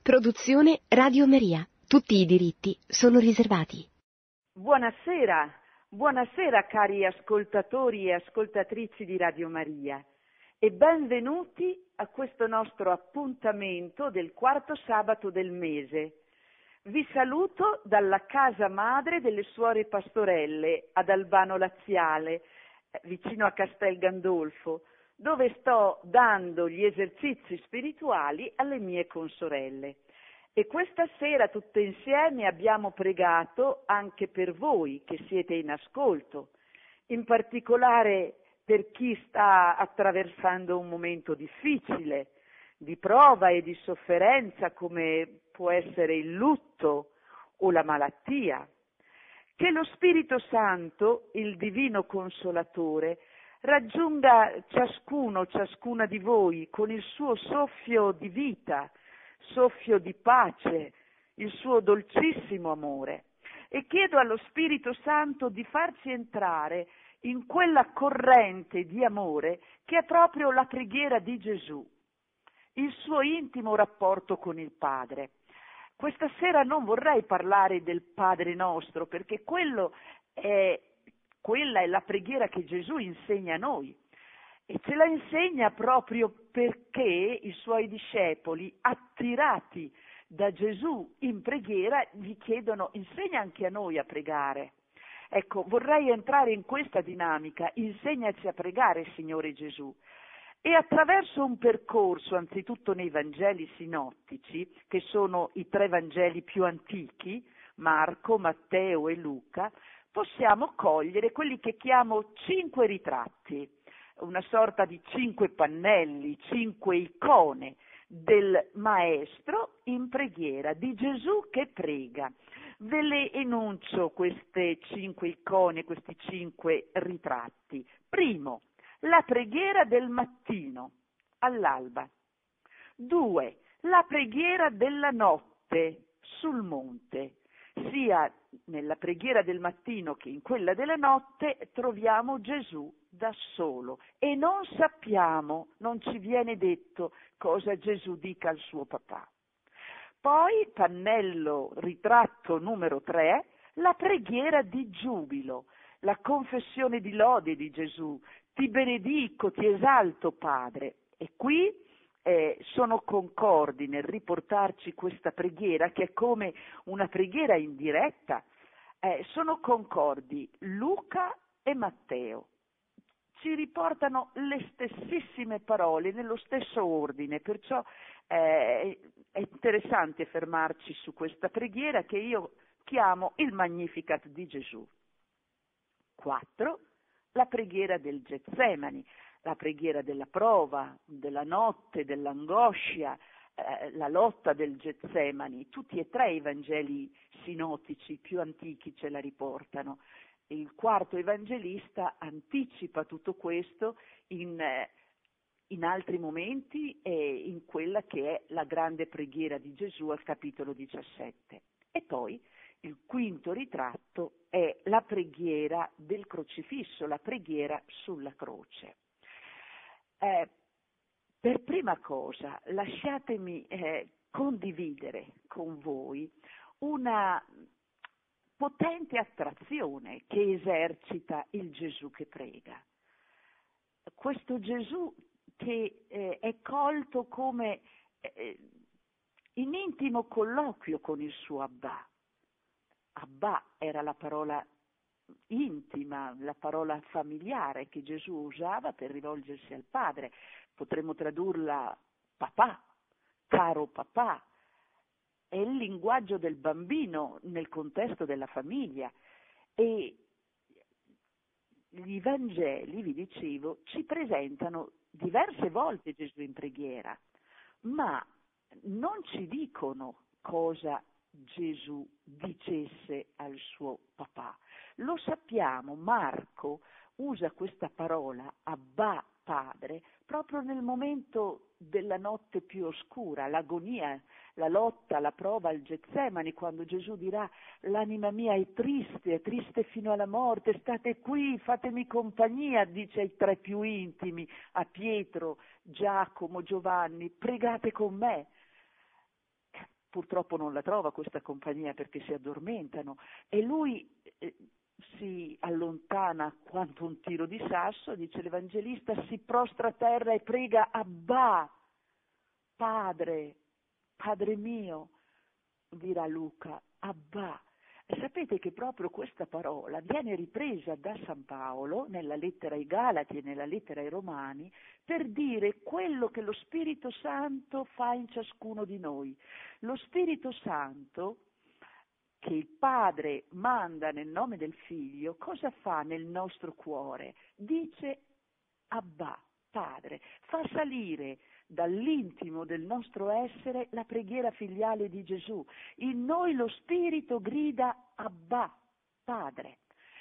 Produzione Radio Maria. Tutti i diritti sono riservati. Buonasera cari ascoltatori e ascoltatrici di Radio Maria e benvenuti a questo nostro appuntamento del quarto sabato del mese. Vi saluto dalla casa madre delle suore pastorelle ad Albano Laziale, vicino a Castel Gandolfo, dove sto dando gli esercizi spirituali alle mie consorelle. E questa sera tutte insieme abbiamo pregato anche per voi che siete in ascolto, in particolare per chi sta attraversando un momento difficile, di prova e di sofferenza come può essere il lutto o la malattia. Che lo Spirito Santo, il Divino Consolatore, raggiunga ciascuna di voi con il suo soffio di vita, soffio di pace, il suo dolcissimo amore. E chiedo allo Spirito Santo di farci entrare in quella corrente di amore che è proprio la preghiera di Gesù, il suo intimo rapporto con il Padre. Questa sera non vorrei parlare del Padre nostro, perché quella è la preghiera che Gesù insegna a noi. E ce la insegna proprio perché i suoi discepoli, attirati da Gesù in preghiera, gli chiedono: insegna anche a noi a pregare. Ecco, vorrei entrare in questa dinamica: insegnaci a pregare, Signore Gesù. E attraverso un percorso, anzitutto nei Vangeli sinottici, che sono i 3 Vangeli più antichi, Marco, Matteo e Luca, possiamo cogliere quelli che chiamo 5 ritratti, una sorta di 5 pannelli, 5 icone del Maestro in preghiera, di Gesù che prega. Ve le enuncio queste 5 icone, questi 5 ritratti. Primo, la preghiera del mattino, all'alba. 2, la preghiera della notte sul monte. Sia nella preghiera del mattino che in quella della notte troviamo Gesù da solo e non sappiamo, non ci viene detto cosa Gesù dica al suo papà. Poi, pannello ritratto numero 3, la preghiera di giubilo, la confessione di lode di Gesù. Ti benedico, ti esalto, Padre. E qui sono concordi nel riportarci questa preghiera, che è come una preghiera in diretta. Sono concordi Luca e Matteo. Ci riportano le stessissime parole nello stesso ordine, perciò è interessante fermarci su questa preghiera che io chiamo il Magnificat di Gesù. 4. La preghiera del Getsemani, la preghiera della prova, della notte, dell'angoscia, la lotta del Getsemani. Tutti e 3 i Vangeli sinottici più antichi ce la riportano. Il quarto evangelista anticipa tutto questo in altri momenti e in quella che è la grande preghiera di Gesù al capitolo 17. E poi il quinto ritratto è la preghiera del crocifisso, la preghiera sulla croce. Per prima cosa, lasciatemi condividere con voi una potente attrazione che esercita il Gesù che prega. Questo Gesù che è colto come in intimo colloquio con il suo Abbà. Abbà era la parola intima, la parola familiare che Gesù usava per rivolgersi al Padre. Potremmo tradurla papà, caro papà. È il linguaggio del bambino nel contesto della famiglia. E gli Vangeli, vi dicevo, ci presentano diverse volte Gesù in preghiera, ma non ci dicono cosa Gesù dicesse al suo papà. Lo sappiamo, Marco usa questa parola, Abbà, Padre, proprio nel momento della notte più oscura, l'agonia, la lotta, la prova al Getsemani, quando Gesù dirà: l'anima mia è triste fino alla morte, state qui, fatemi compagnia, dice ai 3 più intimi, a Pietro, Giacomo, Giovanni, pregate con me. purtroppo non la trova questa compagnia perché si addormentano e lui si allontana quanto un tiro di sasso, dice l'Evangelista, si prostra a terra e prega: Abbà, Padre, Padre mio, dirà Luca, Abbà. E sapete che proprio questa parola viene ripresa da San Paolo nella lettera ai Galati e nella lettera ai Romani per dire quello che lo Spirito Santo fa in ciascuno di noi. Lo Spirito Santo che il Padre manda nel nome del Figlio, cosa fa nel nostro cuore? Dice Abbà, Padre, fa salire dall'intimo del nostro essere la preghiera filiale di Gesù. In noi lo Spirito grida Abbà, Padre.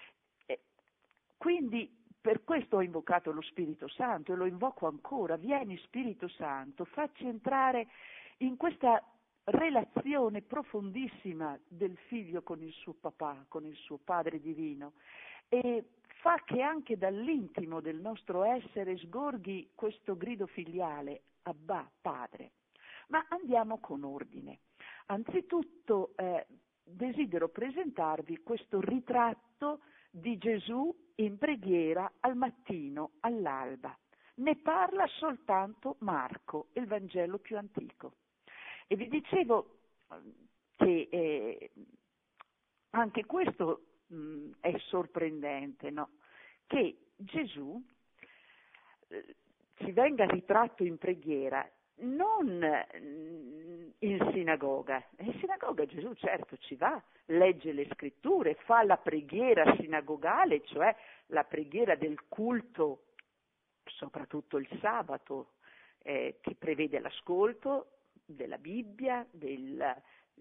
Quindi per questo ho invocato lo Spirito Santo e lo invoco ancora. Vieni Spirito Santo, facci entrare in questa relazione profondissima del figlio con il suo papà, con il suo Padre divino, e fa che anche dall'intimo del nostro essere sgorghi questo grido filiale, Abbà, Padre. Ma andiamo con ordine. Anzitutto desidero presentarvi questo ritratto di Gesù in preghiera al mattino, all'alba. Ne parla soltanto Marco, il Vangelo più antico. E vi dicevo che anche questo è sorprendente, no? Che Gesù ci venga ritratto in preghiera non in sinagoga. In sinagoga Gesù certo ci va, legge le scritture, fa la preghiera sinagogale, cioè la preghiera del culto, soprattutto il sabato, che prevede l'ascolto della Bibbia, della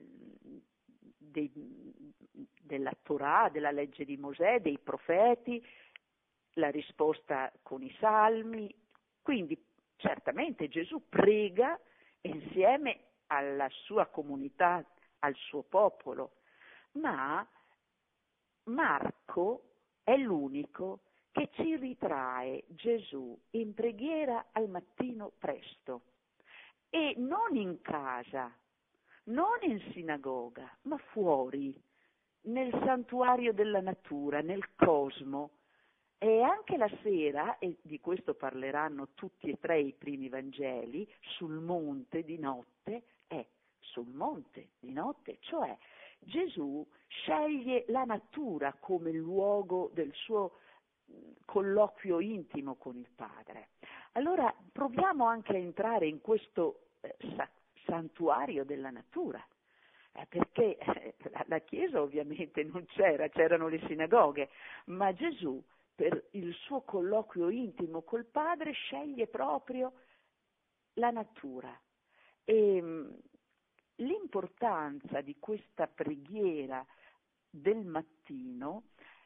Torah, della legge di Mosè, dei profeti, la risposta con i salmi. Quindi certamente Gesù prega insieme alla sua comunità, al suo popolo, ma Marco è l'unico che ci ritrae Gesù in preghiera al mattino presto. E non in casa, non in sinagoga, ma fuori, nel santuario della natura, nel cosmo. E anche la sera, e di questo parleranno tutti e tre i primi Vangeli, sul monte di notte, sul monte di notte, cioè Gesù sceglie la natura come luogo del suo colloquio intimo con il Padre. Allora proviamo anche a entrare in questo santuario della natura, perché la Chiesa ovviamente non c'erano le sinagoghe, ma Gesù per il suo colloquio intimo col Padre sceglie proprio la natura. E l'importanza di questa preghiera del mattino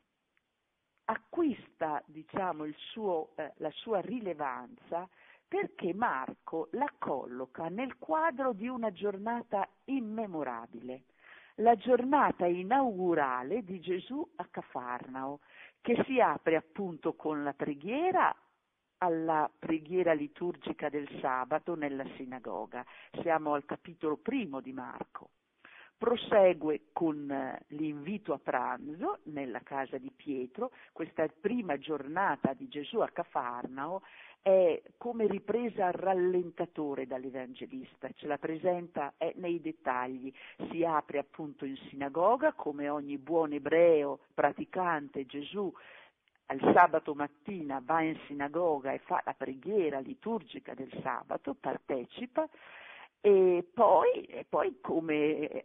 acquista, diciamo, la sua rilevanza perché Marco la colloca nel quadro di una giornata immemorabile, la giornata inaugurale di Gesù a Cafarnao, che si apre appunto con la preghiera alla preghiera liturgica del sabato nella sinagoga. Siamo al capitolo 1 di Marco. Prosegue con l'invito a pranzo nella casa di Pietro. Questa prima giornata di Gesù a Cafarnao è come ripresa al rallentatore dall'Evangelista, ce la presenta nei dettagli. Si apre appunto in sinagoga, come ogni buon ebreo praticante. Gesù al sabato mattina va in sinagoga e fa la preghiera liturgica del sabato, partecipa. E poi come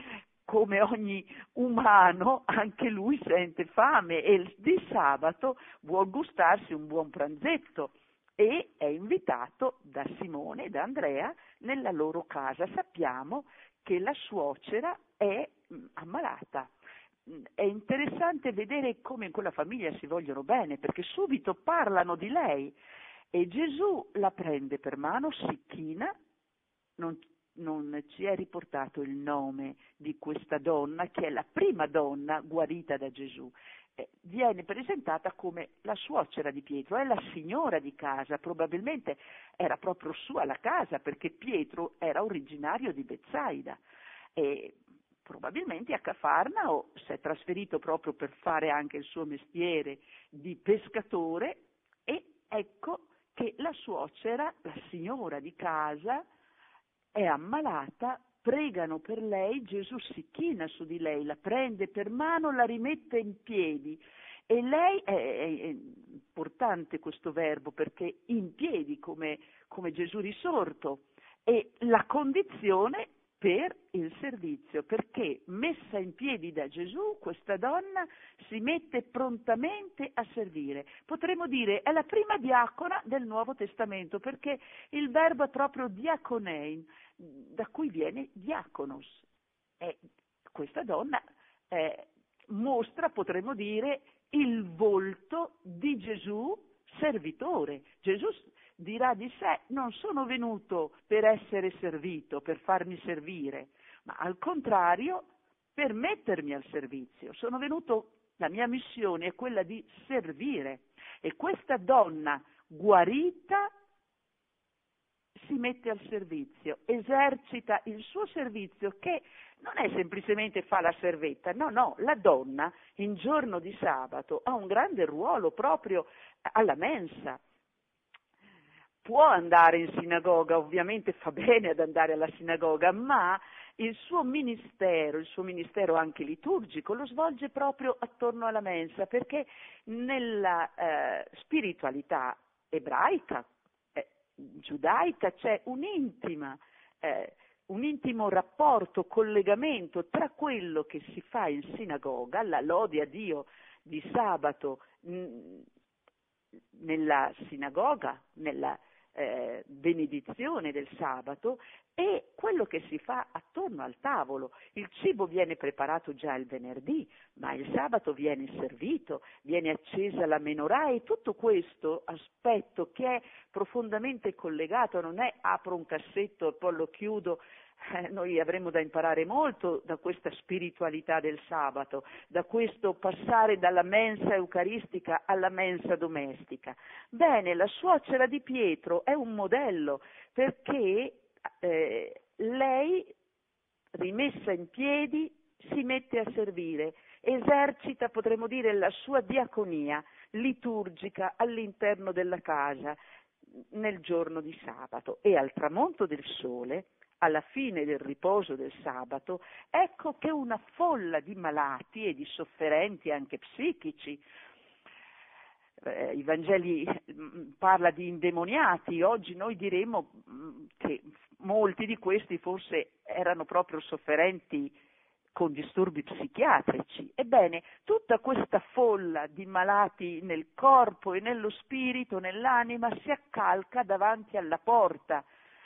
ogni umano anche lui sente fame e di sabato vuol gustarsi un buon pranzetto e è invitato da Simone e da Andrea nella loro casa. Sappiamo che la suocera è ammalata. È interessante vedere come in quella famiglia si vogliono bene, perché subito parlano di lei e Gesù la prende per mano, si china. Non ci è riportato il nome di questa donna, che è la prima donna guarita da Gesù. Viene presentata come la suocera di Pietro, è la signora di casa, probabilmente era proprio sua la casa, perché Pietro era originario di Betsaida. e probabilmente a Cafarnao si è trasferito proprio per fare anche il suo mestiere di pescatore, e ecco che la suocera, la signora di casa, è ammalata, pregano per lei, Gesù si china su di lei, la prende per mano, la rimette in piedi, e lei, è importante questo verbo perché in piedi come Gesù risorto, e la condizione per il servizio, perché messa in piedi da Gesù questa donna si mette prontamente a servire. Potremmo dire è la prima diacona del Nuovo Testamento, perché il verbo è proprio diaconein, da cui viene diaconos. E questa donna mostra, potremmo dire, il volto di Gesù servitore. Gesù dirà di sé: non sono venuto per essere servito, per farmi servire, ma al contrario per mettermi al servizio. Sono venuto, la mia missione è quella di servire, e questa donna guarita si mette al servizio, esercita il suo servizio, che non è semplicemente fa la servetta, no, la donna in giorno di sabato ha un grande ruolo proprio alla mensa. Può andare in sinagoga, ovviamente fa bene ad andare alla sinagoga, ma il suo ministero anche liturgico, lo svolge proprio attorno alla mensa, perché nella spiritualità ebraica, giudaica, c'è un intimo rapporto, collegamento tra quello che si fa in sinagoga, la lode a Dio di sabato nella sinagoga, nella benedizione del sabato, e quello che si fa attorno al tavolo. Il cibo viene preparato già il venerdì, ma il sabato viene servito, viene accesa la menorah, e tutto questo aspetto che è profondamente collegato, non è apro un cassetto e poi lo chiudo. Noi avremo da imparare molto da questa spiritualità del sabato, da questo passare dalla mensa eucaristica alla mensa domestica. Bene, la suocera di Pietro è un modello, perché lei, rimessa in piedi, si mette a servire, esercita, potremmo dire, la sua diaconia liturgica all'interno della casa nel giorno di sabato, e al tramonto del sole, alla fine del riposo del sabato, ecco che una folla di malati e di sofferenti anche psichici, i Vangeli parla di indemoniati, oggi noi diremo che molti di questi forse erano proprio sofferenti con disturbi psichiatrici. Ebbene, tutta questa folla di malati nel corpo e nello spirito, nell'anima, si accalca davanti alla porta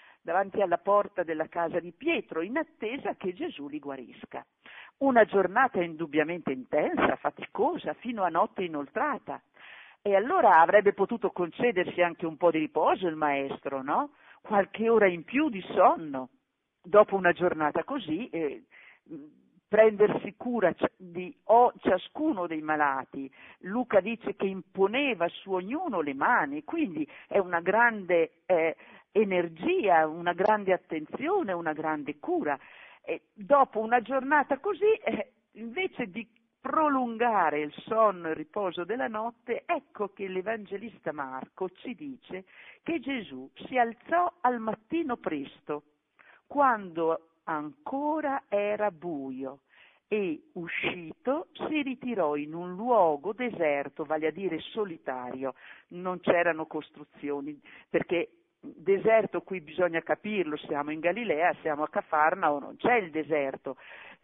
della casa di Pietro, in attesa che Gesù li guarisca. Una giornata indubbiamente intensa, faticosa, fino a notte inoltrata. E allora avrebbe potuto concedersi anche un po' di riposo il maestro, no? Qualche ora in più di sonno. Dopo una giornata così, prendersi cura di ciascuno dei malati. Luca dice che imponeva su ognuno le mani, quindi è una grande energia, una grande attenzione, una grande cura. E dopo una giornata così, invece di prolungare il sonno e il riposo della notte, ecco che l'Evangelista Marco ci dice che Gesù si alzò al mattino presto, quando ancora era buio, e uscito si ritirò in un luogo deserto, vale a dire solitario. Non c'erano costruzioni, perché deserto qui bisogna capirlo, siamo in Galilea, siamo a Cafarnao, non c'è il deserto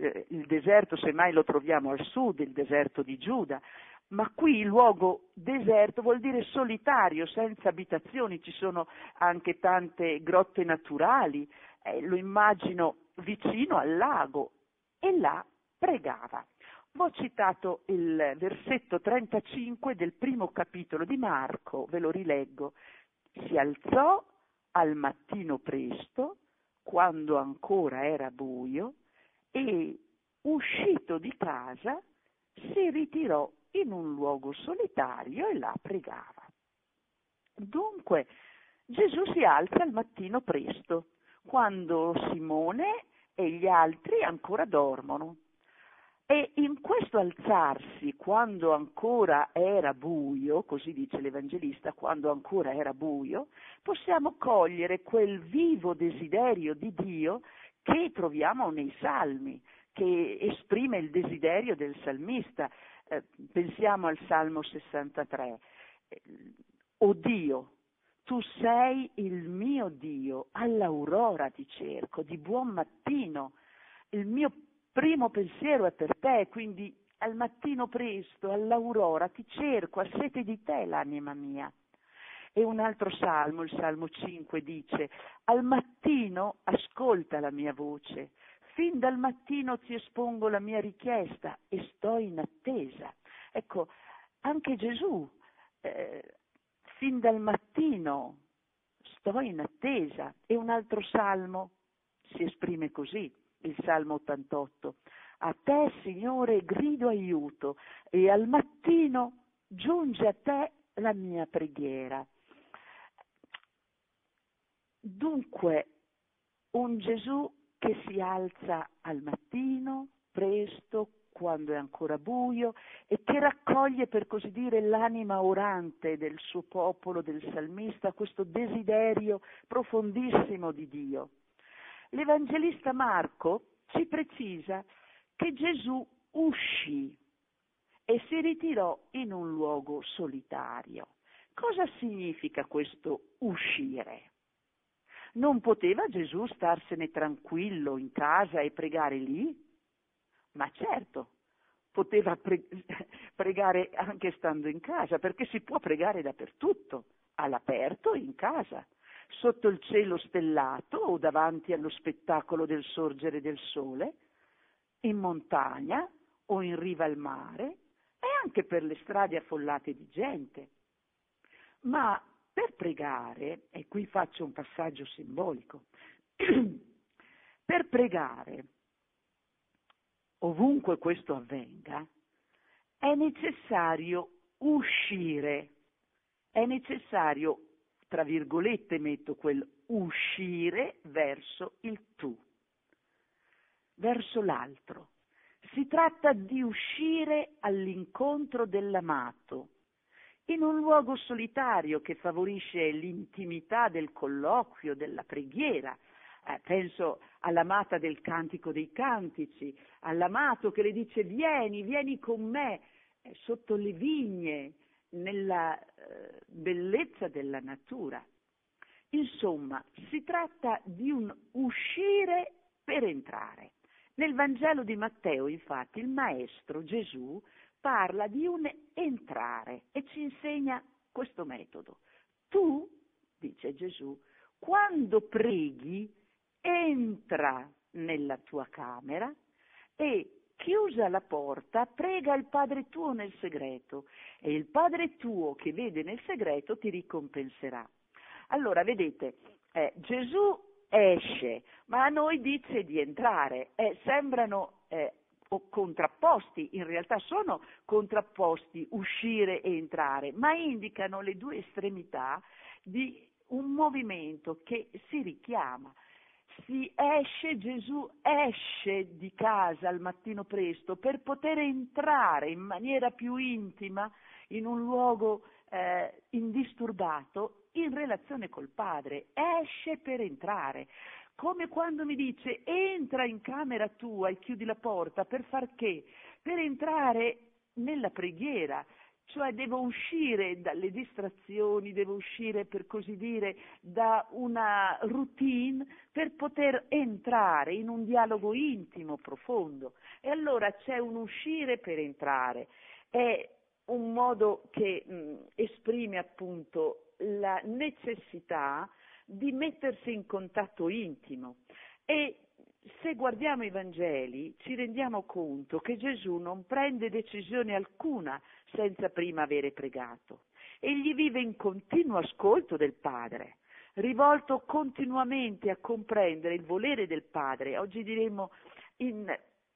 semmai lo troviamo al sud, il deserto di Giuda, ma qui il luogo deserto vuol dire solitario, senza abitazioni, ci sono anche tante grotte naturali, lo immagino vicino al lago, e là pregava. Ho citato il versetto 35 del primo capitolo di Marco, ve lo rileggo. Si alzò al mattino presto, quando ancora era buio, e uscito di casa si ritirò in un luogo solitario e là pregava. Dunque Gesù si alza al mattino presto, quando Simone e gli altri ancora dormono. E in questo alzarsi, quando ancora era buio, così dice l'Evangelista, quando ancora era buio, possiamo cogliere quel vivo desiderio di Dio che troviamo nei Salmi, che esprime il desiderio del salmista. Pensiamo al Salmo 63. O Dio, tu sei il mio Dio, all'aurora ti cerco, di buon mattino. Il mio primo pensiero è per te, quindi al mattino presto, all'aurora, ti cerco, ha sete di te l'anima mia. E un altro salmo, il Salmo 5, dice: al mattino ascolta la mia voce, fin dal mattino ti espongo la mia richiesta e sto in attesa. Ecco, anche Gesù, fin dal mattino sto in attesa. E un altro salmo si esprime così, il Salmo 88: a te, Signore, grido aiuto e al mattino giunge a te la mia preghiera. Dunque, un Gesù che si alza al mattino, presto, quando è ancora buio, e che raccoglie, per così dire, l'anima orante del suo popolo, del salmista, questo desiderio profondissimo di Dio. L'Evangelista Marco ci precisa che Gesù uscì e si ritirò in un luogo solitario. Cosa significa questo uscire? Non poteva Gesù starsene tranquillo in casa e pregare lì? Ma certo, poteva pregare anche stando in casa, perché si può pregare dappertutto, all'aperto, in casa, sotto il cielo stellato o davanti allo spettacolo del sorgere del sole, in montagna o in riva al mare e anche per le strade affollate di gente. Ma per pregare, e qui faccio un passaggio simbolico, per pregare, ovunque questo avvenga, è necessario uscire, è necessario, tra virgolette metto quel uscire verso il tu, verso l'altro. Si tratta di uscire all'incontro dell'amato, in un luogo solitario che favorisce l'intimità del colloquio, della preghiera. Penso all'amata del Cantico dei Cantici, all'amato che le dice vieni, vieni con me, sotto le vigne, nella bellezza della natura. Insomma, si tratta di un uscire per entrare. Nel Vangelo di Matteo, infatti, il Maestro Gesù parla di un entrare e ci insegna questo metodo. Tu, dice Gesù, quando preghi, entra nella tua camera e, chiusa la porta, prega il Padre tuo nel segreto e il Padre tuo che vede nel segreto ti ricompenserà. Allora, vedete, Gesù esce, ma a noi dice di entrare, sembrano contrapposti, in realtà sono contrapposti uscire e entrare, ma indicano le due estremità di un movimento che si richiama. Si esce, Gesù esce di casa al mattino presto per poter entrare in maniera più intima in un luogo indisturbato in relazione col Padre, esce per entrare. Come quando mi dice entra in camera tua e chiudi la porta, per far che? Per entrare nella preghiera, cioè devo uscire dalle distrazioni, devo uscire, per così dire, da una routine per poter entrare in un dialogo intimo, profondo. E allora c'è un uscire per entrare, è un modo che esprime appunto la necessità di mettersi in contatto intimo. E se guardiamo i Vangeli ci rendiamo conto che Gesù non prende decisione alcuna senza prima avere pregato. Egli vive in continuo ascolto del Padre, rivolto continuamente a comprendere il volere del Padre, oggi diremmo in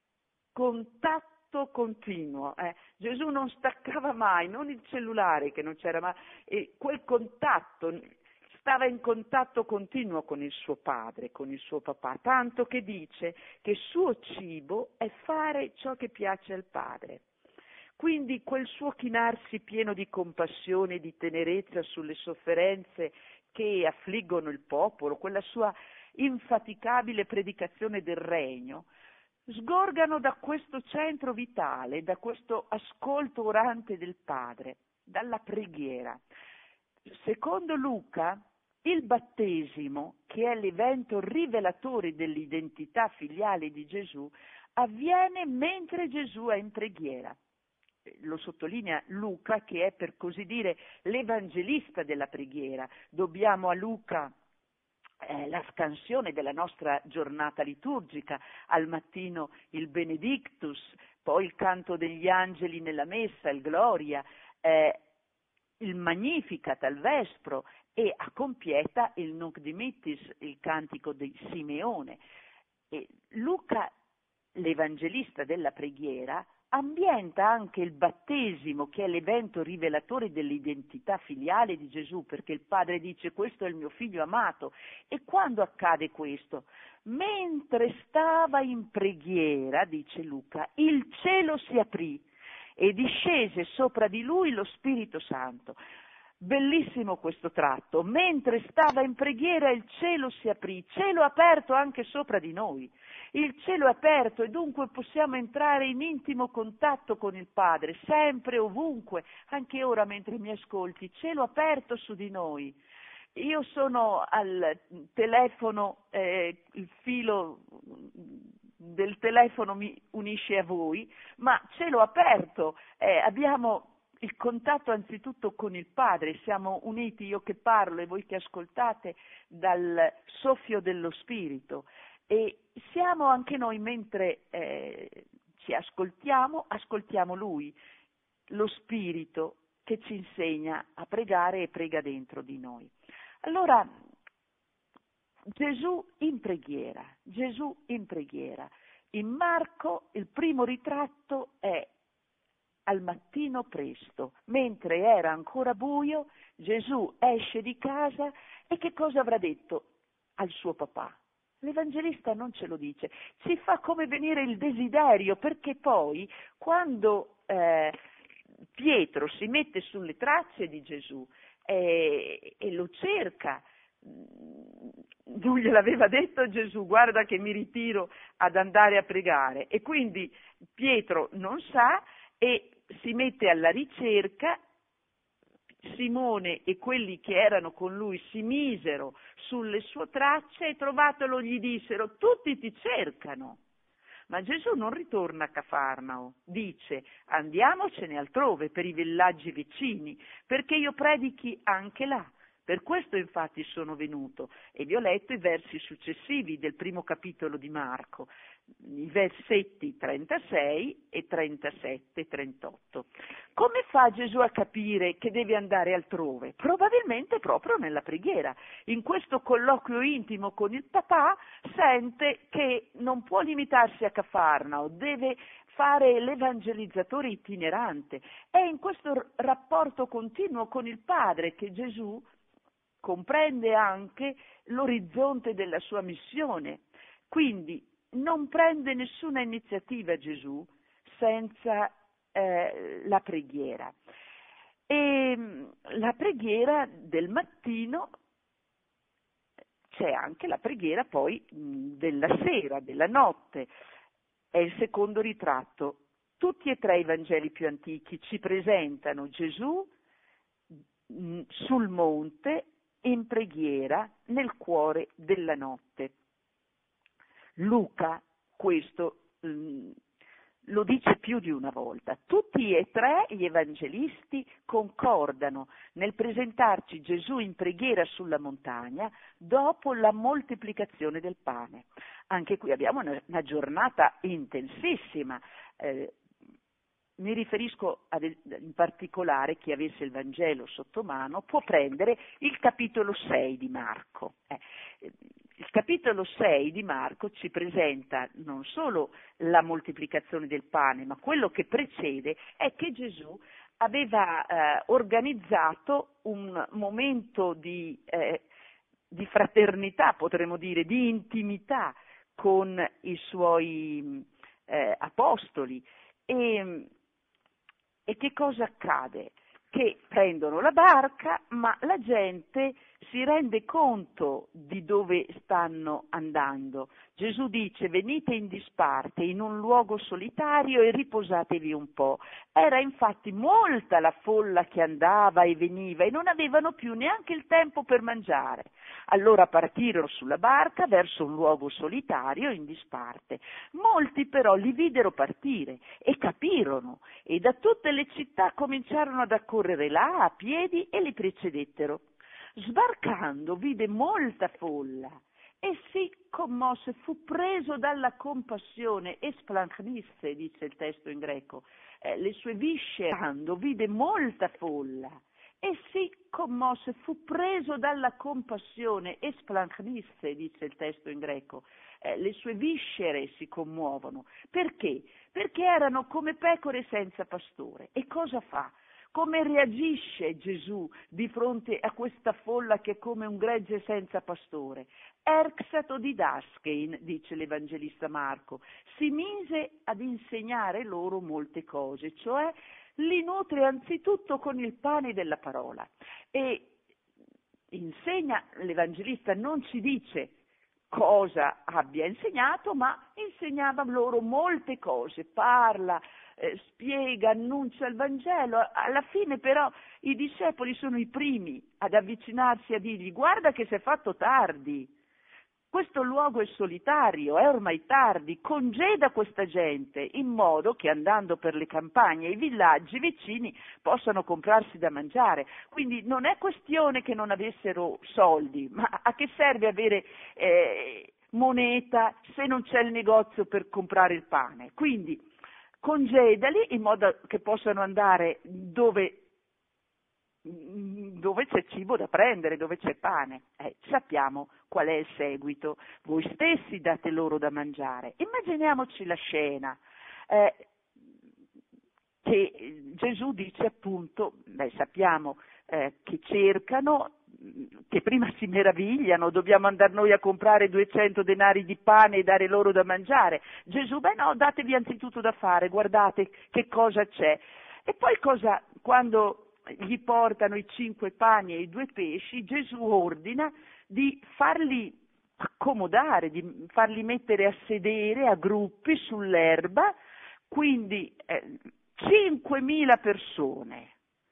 contatto continuo. Gesù non staccava mai, non il cellulare che non c'era mai, quel contatto stava in contatto continuo con il suo padre, con il suo papà, tanto che dice che suo cibo è fare ciò che piace al padre. Quindi quel suo chinarsi pieno di compassione e di tenerezza sulle sofferenze che affliggono il popolo, quella sua infaticabile predicazione del regno, sgorgano da questo centro vitale, da questo ascolto orante del Padre, dalla preghiera. Secondo Luca, il battesimo, che è l'evento rivelatore dell'identità filiale di Gesù, avviene mentre Gesù è in preghiera. Lo sottolinea Luca, che è per così dire l'evangelista della preghiera. Dobbiamo a Luca la scansione della nostra giornata liturgica, al mattino il Benedictus, poi il canto degli angeli nella messa, il Gloria, il Magnificat al Vespro e a compieta il Nunc Dimittis, il cantico di Simeone. E Luca, l'evangelista della preghiera, ambienta anche il battesimo, che è l'evento rivelatore dell'identità filiale di Gesù, perché il Padre dice: questo è il mio figlio amato. E quando accade questo? Mentre stava in preghiera, dice Luca, il cielo si aprì e discese sopra di lui lo Spirito Santo. Bellissimo questo tratto. Mentre stava in preghiera il cielo si aprì, cielo aperto anche sopra di noi. Il cielo è aperto e dunque possiamo entrare in intimo contatto con il Padre, sempre, ovunque, anche ora mentre mi ascolti, cielo aperto su di noi. Io sono al telefono, il filo del telefono mi unisce a voi, ma cielo aperto, abbiamo il contatto anzitutto con il Padre, siamo uniti, io che parlo e voi che ascoltate, dal soffio dello Spirito. E siamo anche noi, mentre ci ascoltiamo Lui, lo Spirito che ci insegna a pregare e prega dentro di noi. Allora, Gesù in preghiera. In Marco il primo ritratto è al mattino presto, mentre era ancora buio, Gesù esce di casa e che cosa avrà detto al suo papà? L'Evangelista non ce lo dice, ci fa come venire il desiderio, perché poi quando Pietro si mette sulle tracce di Gesù e lo cerca, lui gliel'aveva detto Gesù: guarda che mi ritiro ad andare a pregare, e quindi Pietro non sa e si mette alla ricerca. Simone e quelli che erano con lui si misero sulle sue tracce e trovatolo gli dissero: tutti ti cercano. Ma Gesù non ritorna a Cafarnao, dice: andiamocene altrove, per i villaggi vicini, perché io predichi anche là. Per questo infatti sono venuto, e vi ho letto i versi successivi del primo capitolo di Marco, i versetti 36 e 37-38. Come fa Gesù a capire che deve andare altrove? Probabilmente proprio nella preghiera. In questo colloquio intimo con il papà sente che non può limitarsi a Cafarnao, deve fare l'evangelizzatore itinerante. È in questo rapporto continuo con il Padre che Gesù comprende anche l'orizzonte della sua missione. Quindi non prende nessuna iniziativa Gesù senza la preghiera. E la preghiera del mattino, c'è anche la preghiera poi della sera, della notte. È il secondo ritratto. Tutti e tre i Vangeli più antichi ci presentano Gesù sul monte in preghiera nel cuore della notte. Luca questo lo dice più di una volta. Tutti e tre gli evangelisti concordano nel presentarci Gesù in preghiera sulla montagna dopo la moltiplicazione del pane. Anche qui abbiamo una giornata intensissima. Mi riferisco in particolare, chi avesse il Vangelo sotto mano può prendere il capitolo 6 di Marco. Il capitolo 6 di Marco ci presenta non solo la moltiplicazione del pane, ma quello che precede è che Gesù aveva organizzato un momento di di fraternità, potremmo dire, di intimità con i suoi apostoli. E che cosa accade? Che prendono la barca, ma la gente si rende conto di dove stanno andando. Gesù dice: venite in disparte, in un luogo solitario e riposatevi un po'. Era infatti molta la folla che andava e veniva e non avevano più neanche il tempo per mangiare. Allora partirono sulla barca verso un luogo solitario in disparte. Molti però li videro partire e capirono, e da tutte le città cominciarono ad accorrere là a piedi e li precedettero. Sbarcando vide molta folla e si commosse, fu preso dalla compassione, esplanchnisse, dice il testo in greco, le sue viscere, vide molta folla e si commosse, fu preso dalla compassione, esplanchnisse, dice il testo in greco, le sue viscere si commuovono. Perché? Perché erano come pecore senza pastore. E cosa fa? Come reagisce Gesù di fronte a questa folla che è come un gregge senza pastore? Erxato didaskein, dice l'Evangelista Marco, si mise ad insegnare loro molte cose, cioè li nutre anzitutto con il pane della parola. E insegna, l'Evangelista non ci dice cosa abbia insegnato, ma insegnava loro molte cose, parla, spiega, annuncia il Vangelo. Alla fine però i discepoli sono i primi ad avvicinarsi a dirgli: guarda che si è fatto tardi, questo luogo è solitario, è ormai tardi, congeda questa gente in modo che andando per le campagne e i villaggi vicini possano comprarsi da mangiare. Quindi non è questione che non avessero soldi, ma a che serve avere moneta se non c'è il negozio per comprare il pane? Quindi congedali in modo che possano andare dove c'è cibo da prendere, dove c'è pane. Sappiamo qual è il seguito: voi stessi date loro da mangiare. Immaginiamoci la scena che Gesù dice appunto, sappiamo che cercano, che prima si meravigliano: dobbiamo andare noi a comprare 200 denari di pane e dare loro da mangiare. Gesù: no, datevi anzitutto da fare, guardate che cosa c'è. E poi quando gli portano i 5 pani e i 2 pesci, Gesù ordina di farli accomodare, di farli mettere a sedere a gruppi sull'erba, quindi 5.000 persone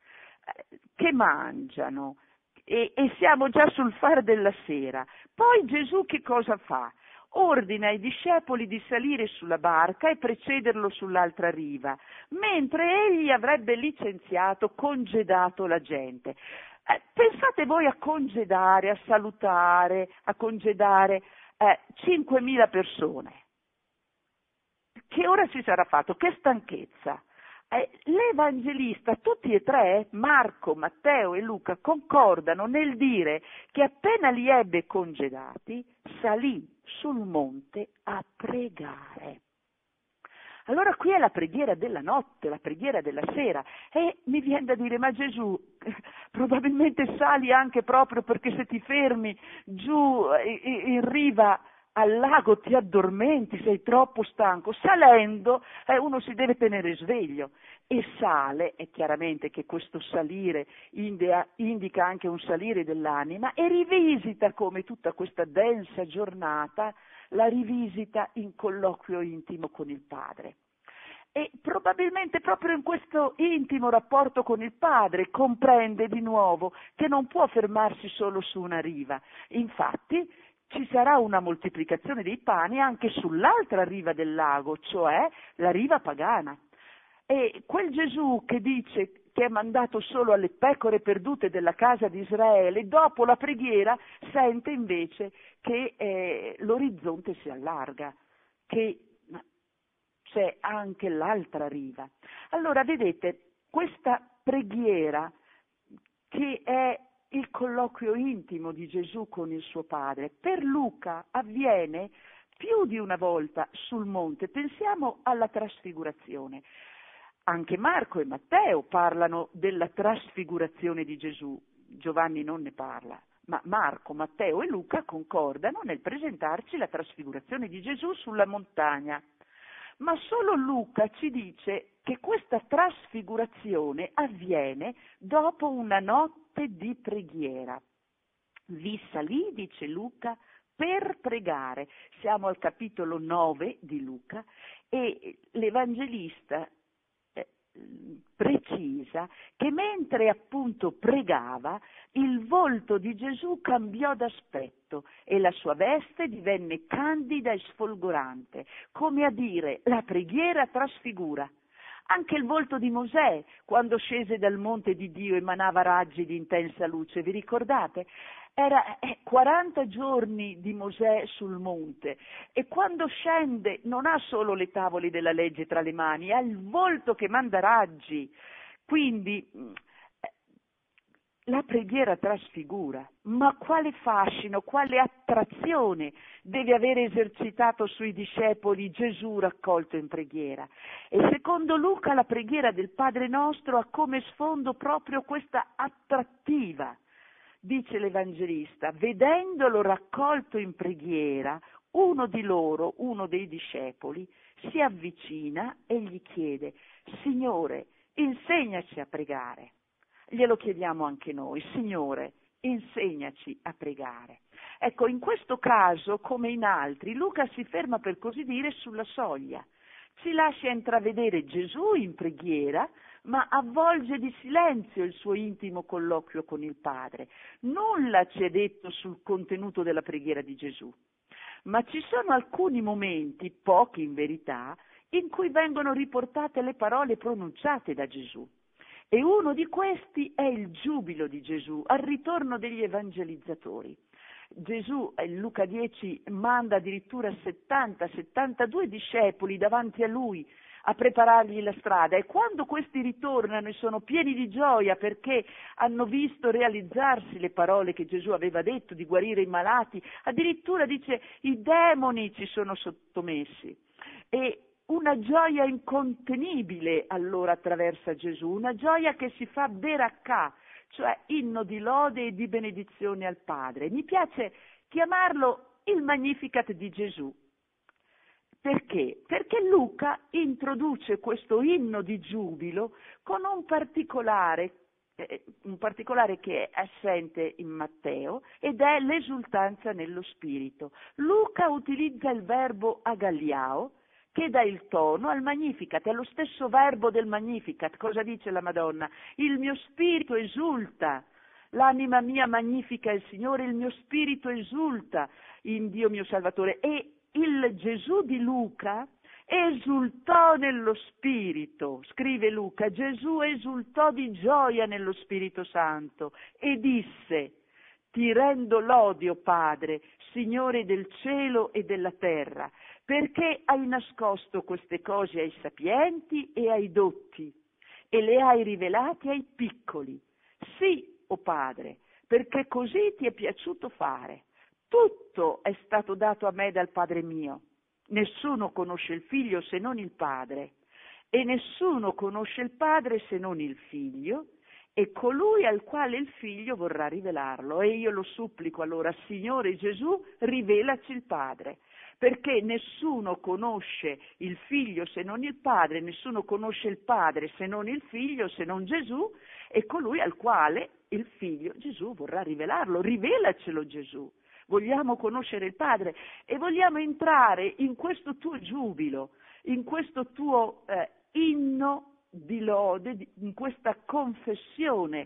che mangiano e siamo già sul far della sera. Poi Gesù che cosa fa? Ordina ai discepoli di salire sulla barca e precederlo sull'altra riva, mentre egli avrebbe licenziato, congedato la gente. Pensate voi a congedare, a salutare, a congedare 5.000 persone. Che ora si sarà fatto? Che stanchezza! L'Evangelista, tutti e tre, Marco, Matteo e Luca, concordano nel dire che appena li ebbe congedati, salì sul monte a pregare. Allora qui è la preghiera della notte, la preghiera della sera, e mi viene da dire: ma Gesù, probabilmente sali anche proprio perché se ti fermi giù in riva al lago ti addormenti, sei troppo stanco. Salendo uno si deve tenere sveglio e sale, è chiaramente che questo salire indica anche un salire dell'anima, e rivisita, come tutta questa densa giornata, la rivisita in colloquio intimo con il Padre. E probabilmente proprio in questo intimo rapporto con il Padre comprende di nuovo che non può fermarsi solo su una riva. Infatti ci sarà una moltiplicazione dei pani anche sull'altra riva del lago, cioè la riva pagana. E quel Gesù che dice che è mandato solo alle pecore perdute della casa di Israele, dopo la preghiera sente invece che l'orizzonte si allarga, che c'è anche l'altra riva. Allora vedete, questa preghiera che è il colloquio intimo di Gesù con il suo Padre, per Luca avviene più di una volta sul monte. Pensiamo alla trasfigurazione. Anche Marco e Matteo parlano della trasfigurazione di Gesù, Giovanni non ne parla, ma Marco, Matteo e Luca concordano nel presentarci la trasfigurazione di Gesù sulla montagna. Ma solo Luca ci dice che questa trasfigurazione avviene dopo una notte di preghiera. Vi salì, dice Luca, per pregare. Siamo al capitolo 9 di Luca e l'Evangelista precisa che mentre appunto pregava il volto di Gesù cambiò d'aspetto e la sua veste divenne candida e sfolgorante, come a dire: la preghiera trasfigura. Anche il volto di Mosè, quando scese dal monte di Dio, emanava raggi di intensa luce, vi ricordate? Era 40 giorni di Mosè sul monte e quando scende non ha solo le tavole della legge tra le mani, ha il volto che manda raggi. Quindi la preghiera trasfigura, ma quale fascino, quale attrazione deve aver esercitato sui discepoli Gesù raccolto in preghiera. E secondo Luca la preghiera del Padre nostro ha come sfondo proprio questa attrattiva. Dice l'Evangelista: vedendolo raccolto in preghiera, uno di loro, uno dei discepoli, si avvicina e gli chiede: Signore, insegnaci a pregare. Glielo chiediamo anche noi: Signore, insegnaci a pregare. Ecco, in questo caso, come in altri, Luca si ferma, per così dire, sulla soglia. Ci lascia intravedere Gesù in preghiera, ma avvolge di silenzio il suo intimo colloquio con il Padre. Nulla ci è detto sul contenuto della preghiera di Gesù, ma ci sono alcuni momenti, pochi in verità, in cui vengono riportate le parole pronunciate da Gesù. E uno di questi è il giubilo di Gesù al ritorno degli evangelizzatori. Gesù, in Luca 10, manda addirittura 72 discepoli davanti a lui a preparargli la strada, e quando questi ritornano e sono pieni di gioia perché hanno visto realizzarsi le parole che Gesù aveva detto di guarire i malati, addirittura dice: i demoni ci sono sottomessi. E una gioia incontenibile allora attraversa Gesù, una gioia che si fa berakà, cioè inno di lode e di benedizione al Padre. Mi piace chiamarlo il Magnificat di Gesù. Perché? Perché Luca introduce questo inno di giubilo con un particolare che è assente in Matteo, ed è l'esultanza nello spirito. Luca utilizza il verbo agaliao, che dà il tono al Magnificat, è lo stesso verbo del Magnificat. Cosa dice la Madonna? Il mio spirito esulta, l'anima mia magnifica il Signore, il mio spirito esulta in Dio mio Salvatore. E il Gesù di Luca esultò nello spirito, scrive Luca: Gesù esultò di gioia nello Spirito Santo e disse: ti rendo lode, o Padre, Signore del cielo e della terra, perché hai nascosto queste cose ai sapienti e ai dotti e le hai rivelate ai piccoli. Sì, o Padre, perché così ti è piaciuto fare. Tutto è stato dato a me dal Padre mio. Nessuno conosce il Figlio se non il Padre, e nessuno conosce il Padre se non il Figlio, e colui al quale il Figlio vorrà rivelarlo. E io lo supplico allora: Signore Gesù, rivelaci il Padre, perché nessuno conosce il Figlio se non il Padre, nessuno conosce il Padre se non il Figlio, se non Gesù, e colui al quale il Figlio, Gesù, vorrà rivelarlo. Rivelacelo, Gesù. Vogliamo conoscere il Padre e vogliamo entrare in questo tuo giubilo, in questo tuo inno di lode, in questa confessione.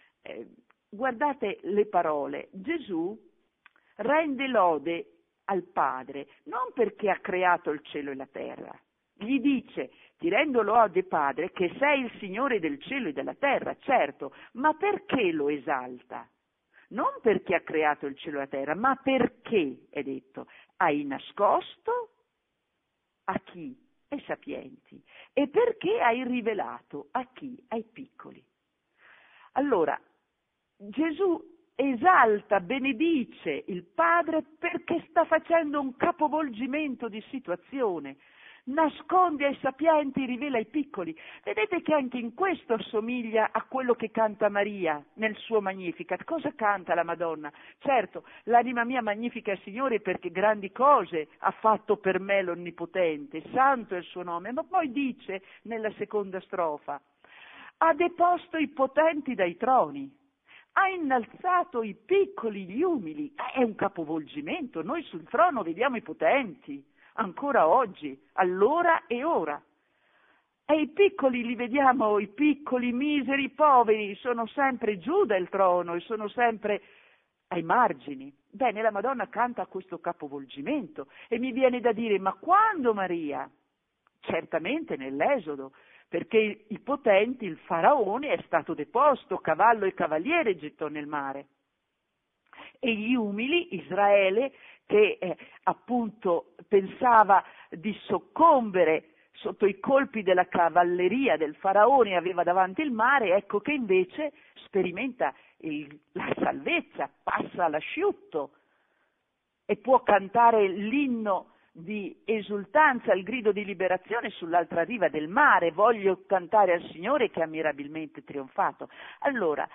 Guardate le parole. Gesù rende lode al Padre non perché ha creato il cielo e la terra. Gli dice: ti rendo lode, Padre, che sei il Signore del cielo e della terra, certo, ma perché lo esalta? Non perché ha creato il cielo e la terra, ma perché, è detto, hai nascosto a chi? Ai sapienti. E perché hai rivelato a chi? Ai piccoli. Allora, Gesù esalta, benedice il Padre perché sta facendo un capovolgimento di situazione. nasconde ai sapienti, rivela ai piccoli. Vedete che anche in questo assomiglia a quello che canta Maria nel suo Magnificat. Cosa canta la Madonna? Certo, l'anima mia magnifica il Signore perché grandi cose ha fatto per me l'Onnipotente, santo è il suo nome, ma poi dice nella seconda strofa, ha deposto i potenti dai troni, ha innalzato i piccoli, gli umili, è un capovolgimento, noi sul trono vediamo i potenti, ancora oggi, allora e ora. E i piccoli li vediamo, i piccoli, miseri, poveri, sono sempre giù dal trono e sono sempre ai margini. Bene, la Madonna canta questo capovolgimento e mi viene da dire, ma quando Maria? Certamente nell'Esodo, perché i potenti, il faraone è stato deposto, cavallo e cavaliere gettò nel mare. E gli umili, Israele, che appunto pensava di soccombere sotto i colpi della cavalleria del faraone e aveva davanti il mare, ecco che invece sperimenta la salvezza, passa all'asciutto e può cantare l'inno di esultanza, il grido di liberazione sull'altra riva del mare, voglio cantare al Signore che ha mirabilmente trionfato. Allora,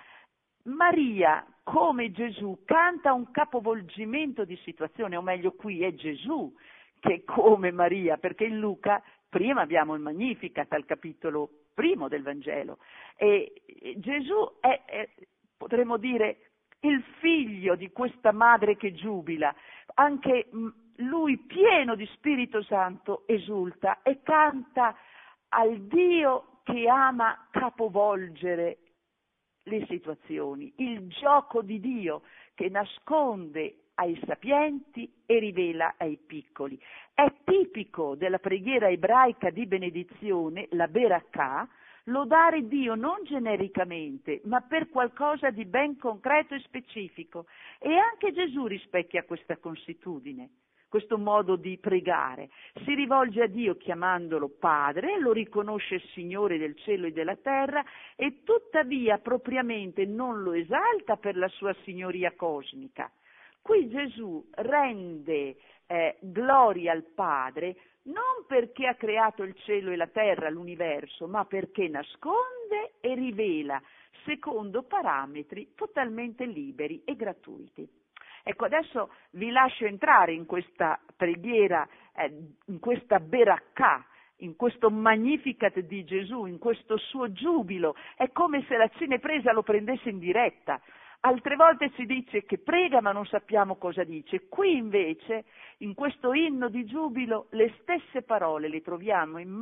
Maria, come Gesù, canta un capovolgimento di situazione, o meglio qui è Gesù che come Maria, perché in Luca prima abbiamo il Magnificat al capitolo 1 del Vangelo e Gesù è potremmo dire il figlio di questa madre che giubila, anche lui pieno di Spirito Santo esulta e canta al Dio che ama capovolgere le situazioni, il gioco di Dio che nasconde ai sapienti e rivela ai piccoli. È tipico della preghiera ebraica di benedizione, la Berakah, lodare Dio non genericamente, ma per qualcosa di ben concreto e specifico. E anche Gesù rispecchia questa consuetudine, questo modo di pregare. Si rivolge a Dio chiamandolo Padre, lo riconosce Signore del cielo e della terra e tuttavia propriamente non lo esalta per la sua signoria cosmica. Qui Gesù rende gloria al Padre non perché ha creato il cielo e la terra, l'universo, ma perché nasconde e rivela secondo parametri totalmente liberi e gratuiti. Ecco, adesso vi lascio entrare in questa preghiera, in questa Berakah, in questo Magnificat di Gesù, in questo suo giubilo. È come se la cinepresa lo prendesse in diretta. Altre volte si dice che prega ma non sappiamo cosa dice. Qui invece, in questo inno di giubilo, le stesse parole le troviamo in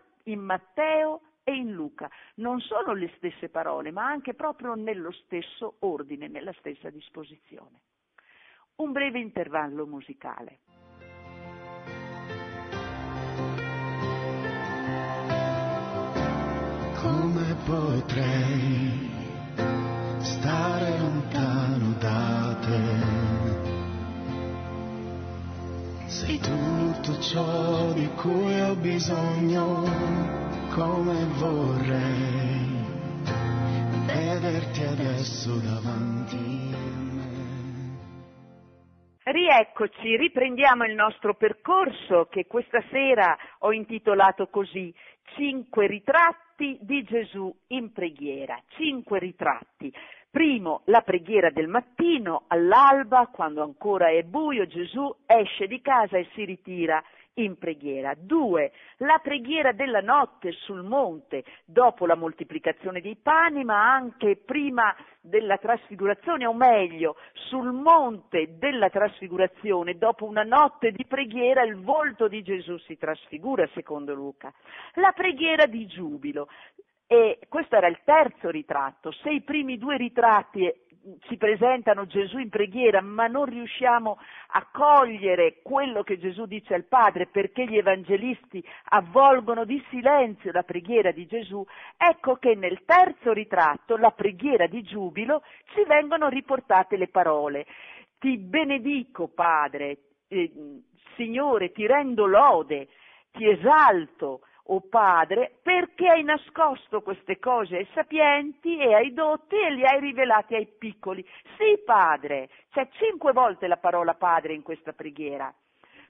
Matteo e in Luca. Non sono le stesse parole, ma anche proprio nello stesso ordine, nella stessa disposizione. Un breve intervallo musicale. Come potrei stare lontano da te? Sei tutto ciò di cui ho bisogno, come vorrei vederti adesso davanti a me. Rieccoci, riprendiamo il nostro percorso che questa sera ho intitolato così: 5 ritratti di Gesù in preghiera. 5 ritratti. Primo, la preghiera del mattino, all'alba, quando ancora è buio, Gesù esce di casa e si ritira in preghiera. 2, la preghiera della notte sul monte, dopo la moltiplicazione dei pani, ma anche prima della trasfigurazione, o meglio, sul monte della trasfigurazione, dopo una notte di preghiera, il volto di Gesù si trasfigura, secondo Luca. La preghiera di giubilo. E questo era il terzo ritratto. Se i primi 2 ritratti ci presentano Gesù in preghiera, ma non riusciamo a cogliere quello che Gesù dice al Padre perché gli evangelisti avvolgono di silenzio la preghiera di Gesù, ecco che nel terzo ritratto, la preghiera di giubilo, ci vengono riportate le parole: ti benedico Padre, Signore, ti rendo lode, ti esalto, o Padre, perché hai nascosto queste cose ai sapienti e ai dotti e li hai rivelati ai piccoli. Sì, Padre, c'è 5 volte la parola Padre in questa preghiera.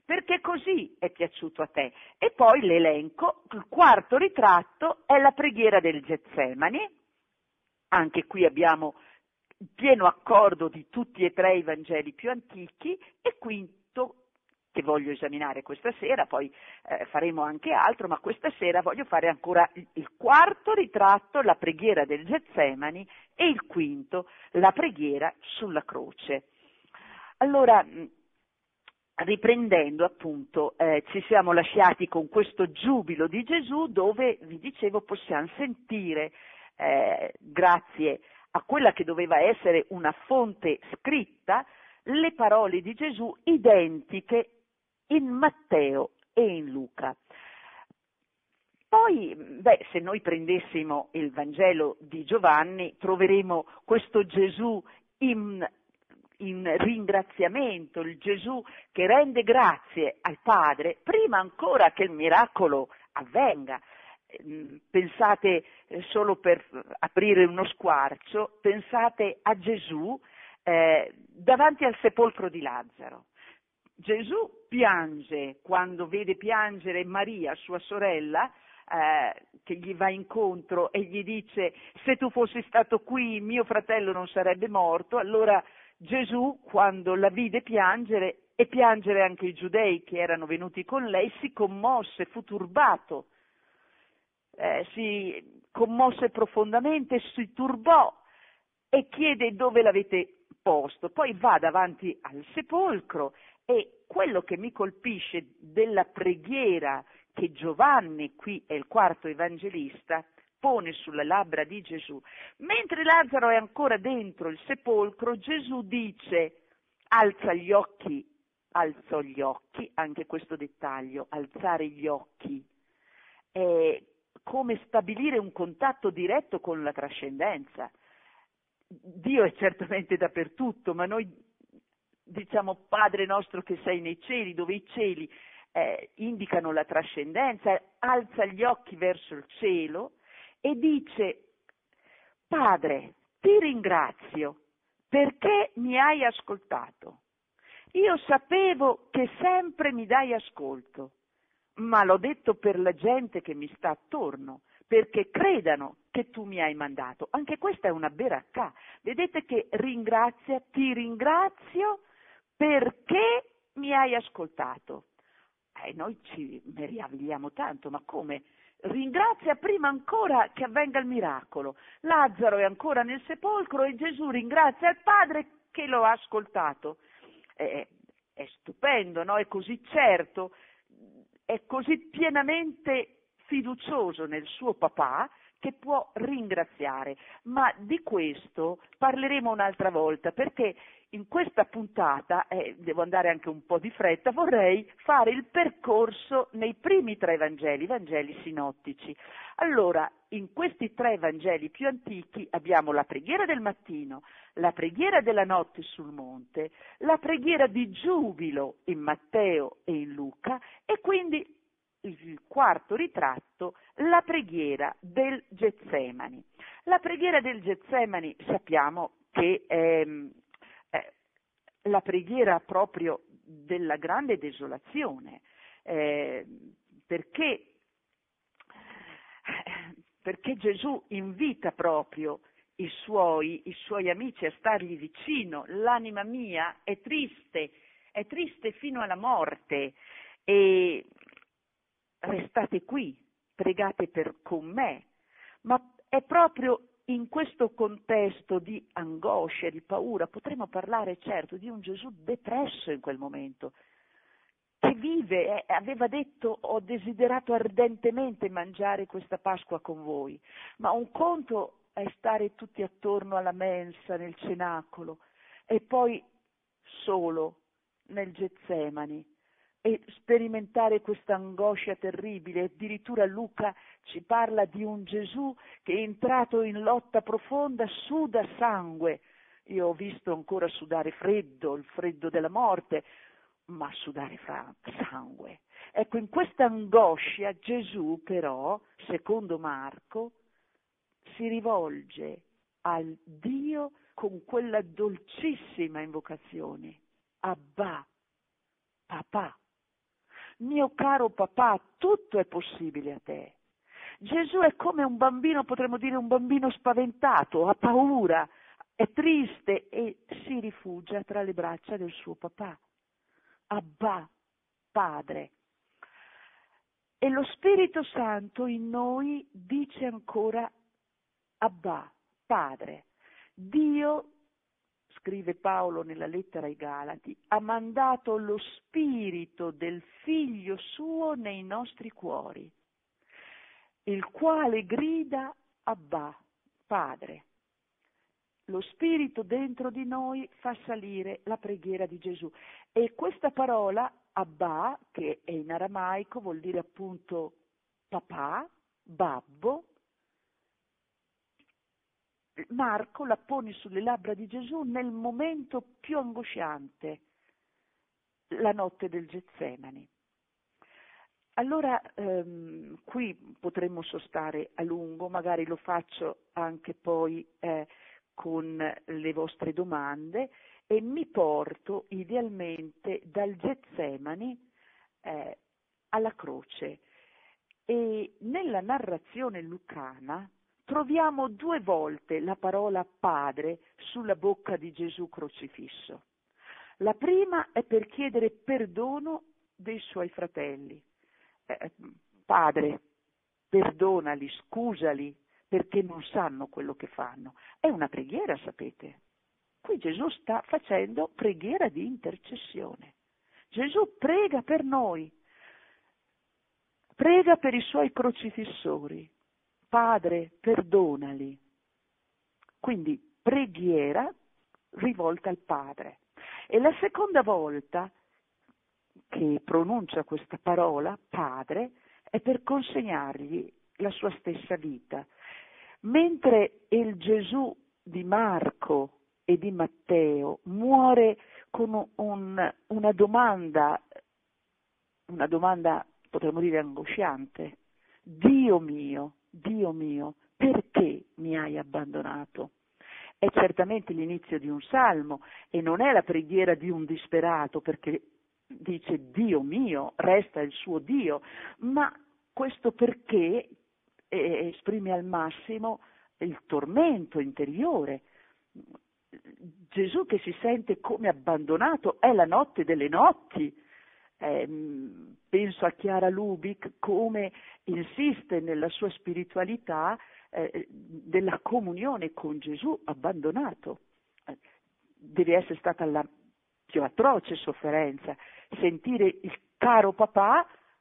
perché così è piaciuto a te. E poi l'elenco, il quarto ritratto è la preghiera del Getsemani, anche qui abbiamo pieno accordo di tutti e tre i Vangeli più antichi, e quinto, che voglio esaminare questa sera, poi faremo anche altro, ma questa sera voglio fare ancora il quarto ritratto, la preghiera del Getsemani, e il quinto, la preghiera sulla croce. Allora, riprendendo appunto, ci siamo lasciati con questo giubilo di Gesù, dove, vi dicevo, possiamo sentire, grazie a quella che doveva essere una fonte scritta, le parole di Gesù identiche in Matteo e in Luca. Poi, se noi prendessimo il Vangelo di Giovanni, troveremo questo Gesù in ringraziamento, il Gesù che rende grazie al Padre prima ancora che il miracolo avvenga. Pensate, solo per aprire uno squarcio, pensate a Gesù davanti al sepolcro di Lazzaro. Gesù piange quando vede piangere Maria, sua sorella, che gli va incontro e gli dice: se tu fossi stato qui mio fratello non sarebbe morto. Allora Gesù, quando la vide piangere e piangere anche i giudei che erano venuti con lei, si commosse, fu turbato, si commosse profondamente, si turbò e chiede: dove l'avete posto? Poi va davanti al sepolcro, e quello che mi colpisce della preghiera che Giovanni, qui è il quarto evangelista, pone sulle labbra di Gesù, mentre Lazzaro è ancora dentro il sepolcro, Gesù dice: alzò gli occhi, anche questo dettaglio, alzare gli occhi, è come stabilire un contatto diretto con la trascendenza. Dio è certamente dappertutto, ma noi diciamo Padre nostro che sei nei cieli, dove i cieli indicano la trascendenza, alza gli occhi verso il cielo e dice: Padre, ti ringrazio perché mi hai ascoltato. Io sapevo che sempre mi dai ascolto, ma l'ho detto per la gente che mi sta attorno, perché credano che tu mi hai mandato. Anche questa è una beracca. Vedete che ringrazia, ti ringrazio perché mi hai ascoltato. Noi ci meravigliamo tanto, ma come? Ringrazia prima ancora che avvenga il miracolo. Lazzaro è ancora nel sepolcro e Gesù ringrazia il Padre che lo ha ascoltato. È stupendo, no? È così certo, è così pienamente fiducioso nel suo papà che può ringraziare. Ma di questo parleremo un'altra volta, perché in questa puntata, devo andare anche un po' di fretta, vorrei fare il percorso nei primi tre Vangeli, i Vangeli sinottici. Allora, in questi tre Vangeli più antichi abbiamo la preghiera del mattino, la preghiera della notte sul monte, la preghiera di giubilo in Matteo e in Luca, e quindi il quarto ritratto, la preghiera del Getsemani. La preghiera del Getsemani sappiamo che è la preghiera proprio della grande desolazione, perché Gesù invita proprio i suoi amici a stargli vicino. L'anima mia è triste fino alla morte, e restate qui, pregate con me. Ma è proprio in questo contesto di angoscia, di paura, potremmo parlare certo di un Gesù depresso in quel momento, che vive, aveva detto: ho desiderato ardentemente mangiare questa Pasqua con voi, ma un conto è stare tutti attorno alla mensa, nel cenacolo, e poi solo nel Getsemani, e sperimentare questa angoscia terribile. Addirittura Luca ci parla di un Gesù che è entrato in lotta profonda, suda sangue. Io ho visto ancora sudare freddo, il freddo della morte, ma sudare sangue. Ecco, in questa angoscia Gesù però, secondo Marco, si rivolge al Dio con quella dolcissima invocazione: Abba, papà. Mio caro papà, tutto è possibile a te. Gesù è come un bambino, potremmo dire un bambino spaventato, ha paura, è triste e si rifugia tra le braccia del suo papà. Abba, Padre. E lo Spirito Santo in noi dice ancora Abba, Padre. Dio, scrive Paolo nella lettera ai Galati, ha mandato lo Spirito del Figlio suo nei nostri cuori, il quale grida Abba, Padre. Lo Spirito dentro di noi fa salire la preghiera di Gesù. E questa parola, Abba, che è in aramaico, vuol dire appunto papà, babbo. Marco la pone sulle labbra di Gesù nel momento più angosciante, la notte del Getsemani. Allora, qui potremmo sostare a lungo, magari lo faccio anche poi con le vostre domande e mi porto idealmente dal Getsemani alla croce. E nella narrazione lucana troviamo 2 volte la parola Padre sulla bocca di Gesù crocifisso. La prima è per chiedere perdono dei suoi fratelli. Padre, perdonali, scusali, perché non sanno quello che fanno. È una preghiera, sapete. Qui Gesù sta facendo preghiera di intercessione. Gesù prega per noi, prega per i suoi crocifissori. Padre, perdonali. Quindi preghiera rivolta al Padre. E la seconda volta che pronuncia questa parola, Padre, è per consegnargli la sua stessa vita. Mentre il Gesù di Marco e di Matteo muore con una domanda potremmo dire angosciante. Dio mio, perché mi hai abbandonato? È certamente l'inizio di un salmo e non è la preghiera di un disperato, perché dice Dio mio, resta il suo Dio, ma questo perché esprime al massimo il tormento interiore. Gesù che si sente come abbandonato, è la notte delle notti. Penso a Chiara Lubick come insiste nella sua spiritualità della comunione con Gesù abbandonato. Deve essere stata la più atroce sofferenza, sentire il caro papà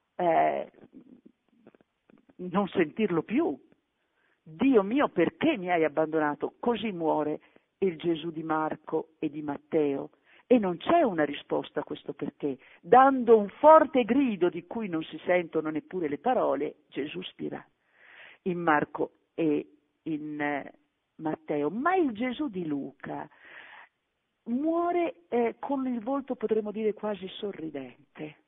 non sentirlo più. Dio mio, perché mi hai abbandonato? Così muore il Gesù di Marco e di Matteo. E non c'è una risposta a questo perché. Dando un forte grido di cui non si sentono neppure le parole, Gesù spira in Marco e in Matteo. Ma il Gesù di Luca muore con il volto, potremmo dire, quasi sorridente.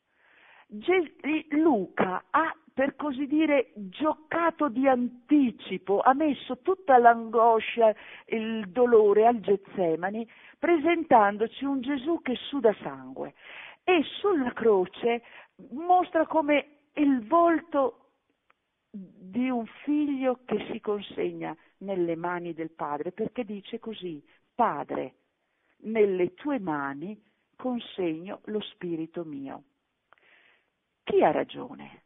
Luca ha, per così dire, giocato di anticipo, ha messo tutta l'angoscia, il dolore al Getsemani, presentandoci un Gesù che suda sangue e sulla croce mostra come il volto di un figlio che si consegna nelle mani del Padre, perché dice così: Padre, nelle tue mani consegno lo spirito mio. Chi ha ragione?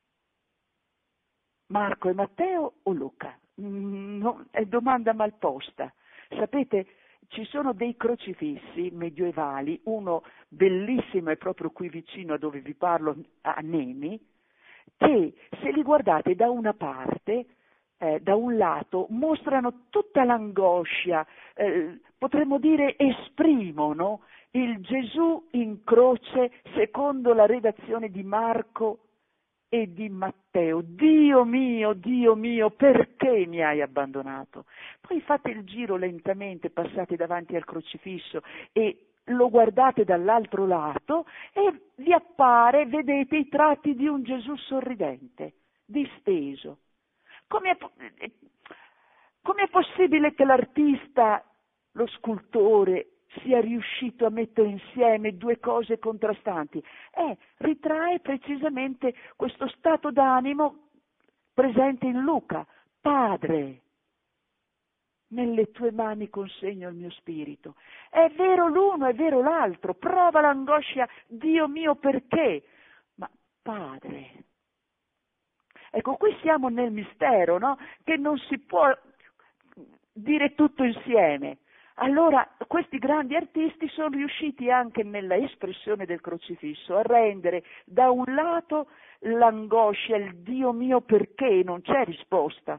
Marco e Matteo o Luca? No, è domanda mal posta. Sapete, ci sono dei crocifissi medioevali, uno bellissimo è proprio qui vicino a dove vi parlo, a Nemi, che se li guardate da una parte, da un lato, mostrano tutta l'angoscia, potremmo dire esprimono il Gesù in croce secondo la redazione di Marco e di Matteo. Dio mio, perché mi hai abbandonato? Poi fate il giro lentamente, passate davanti al crocifisso e lo guardate dall'altro lato e vi appare, vedete i tratti di un Gesù sorridente, disteso. Com'è possibile che l'artista, lo scultore, sia riuscito a mettere insieme due cose contrastanti? Ritrae precisamente questo stato d'animo presente in Luca. Padre, nelle tue mani consegno il mio spirito. È vero l'uno, è vero l'altro, prova l'angoscia, Dio mio perché? Ma Padre. Ecco, qui siamo nel mistero, no? Che non si può dire tutto insieme. Allora, questi grandi artisti sono riusciti anche nella espressione del crocifisso a rendere da un lato l'angoscia, il Dio mio perché non c'è risposta,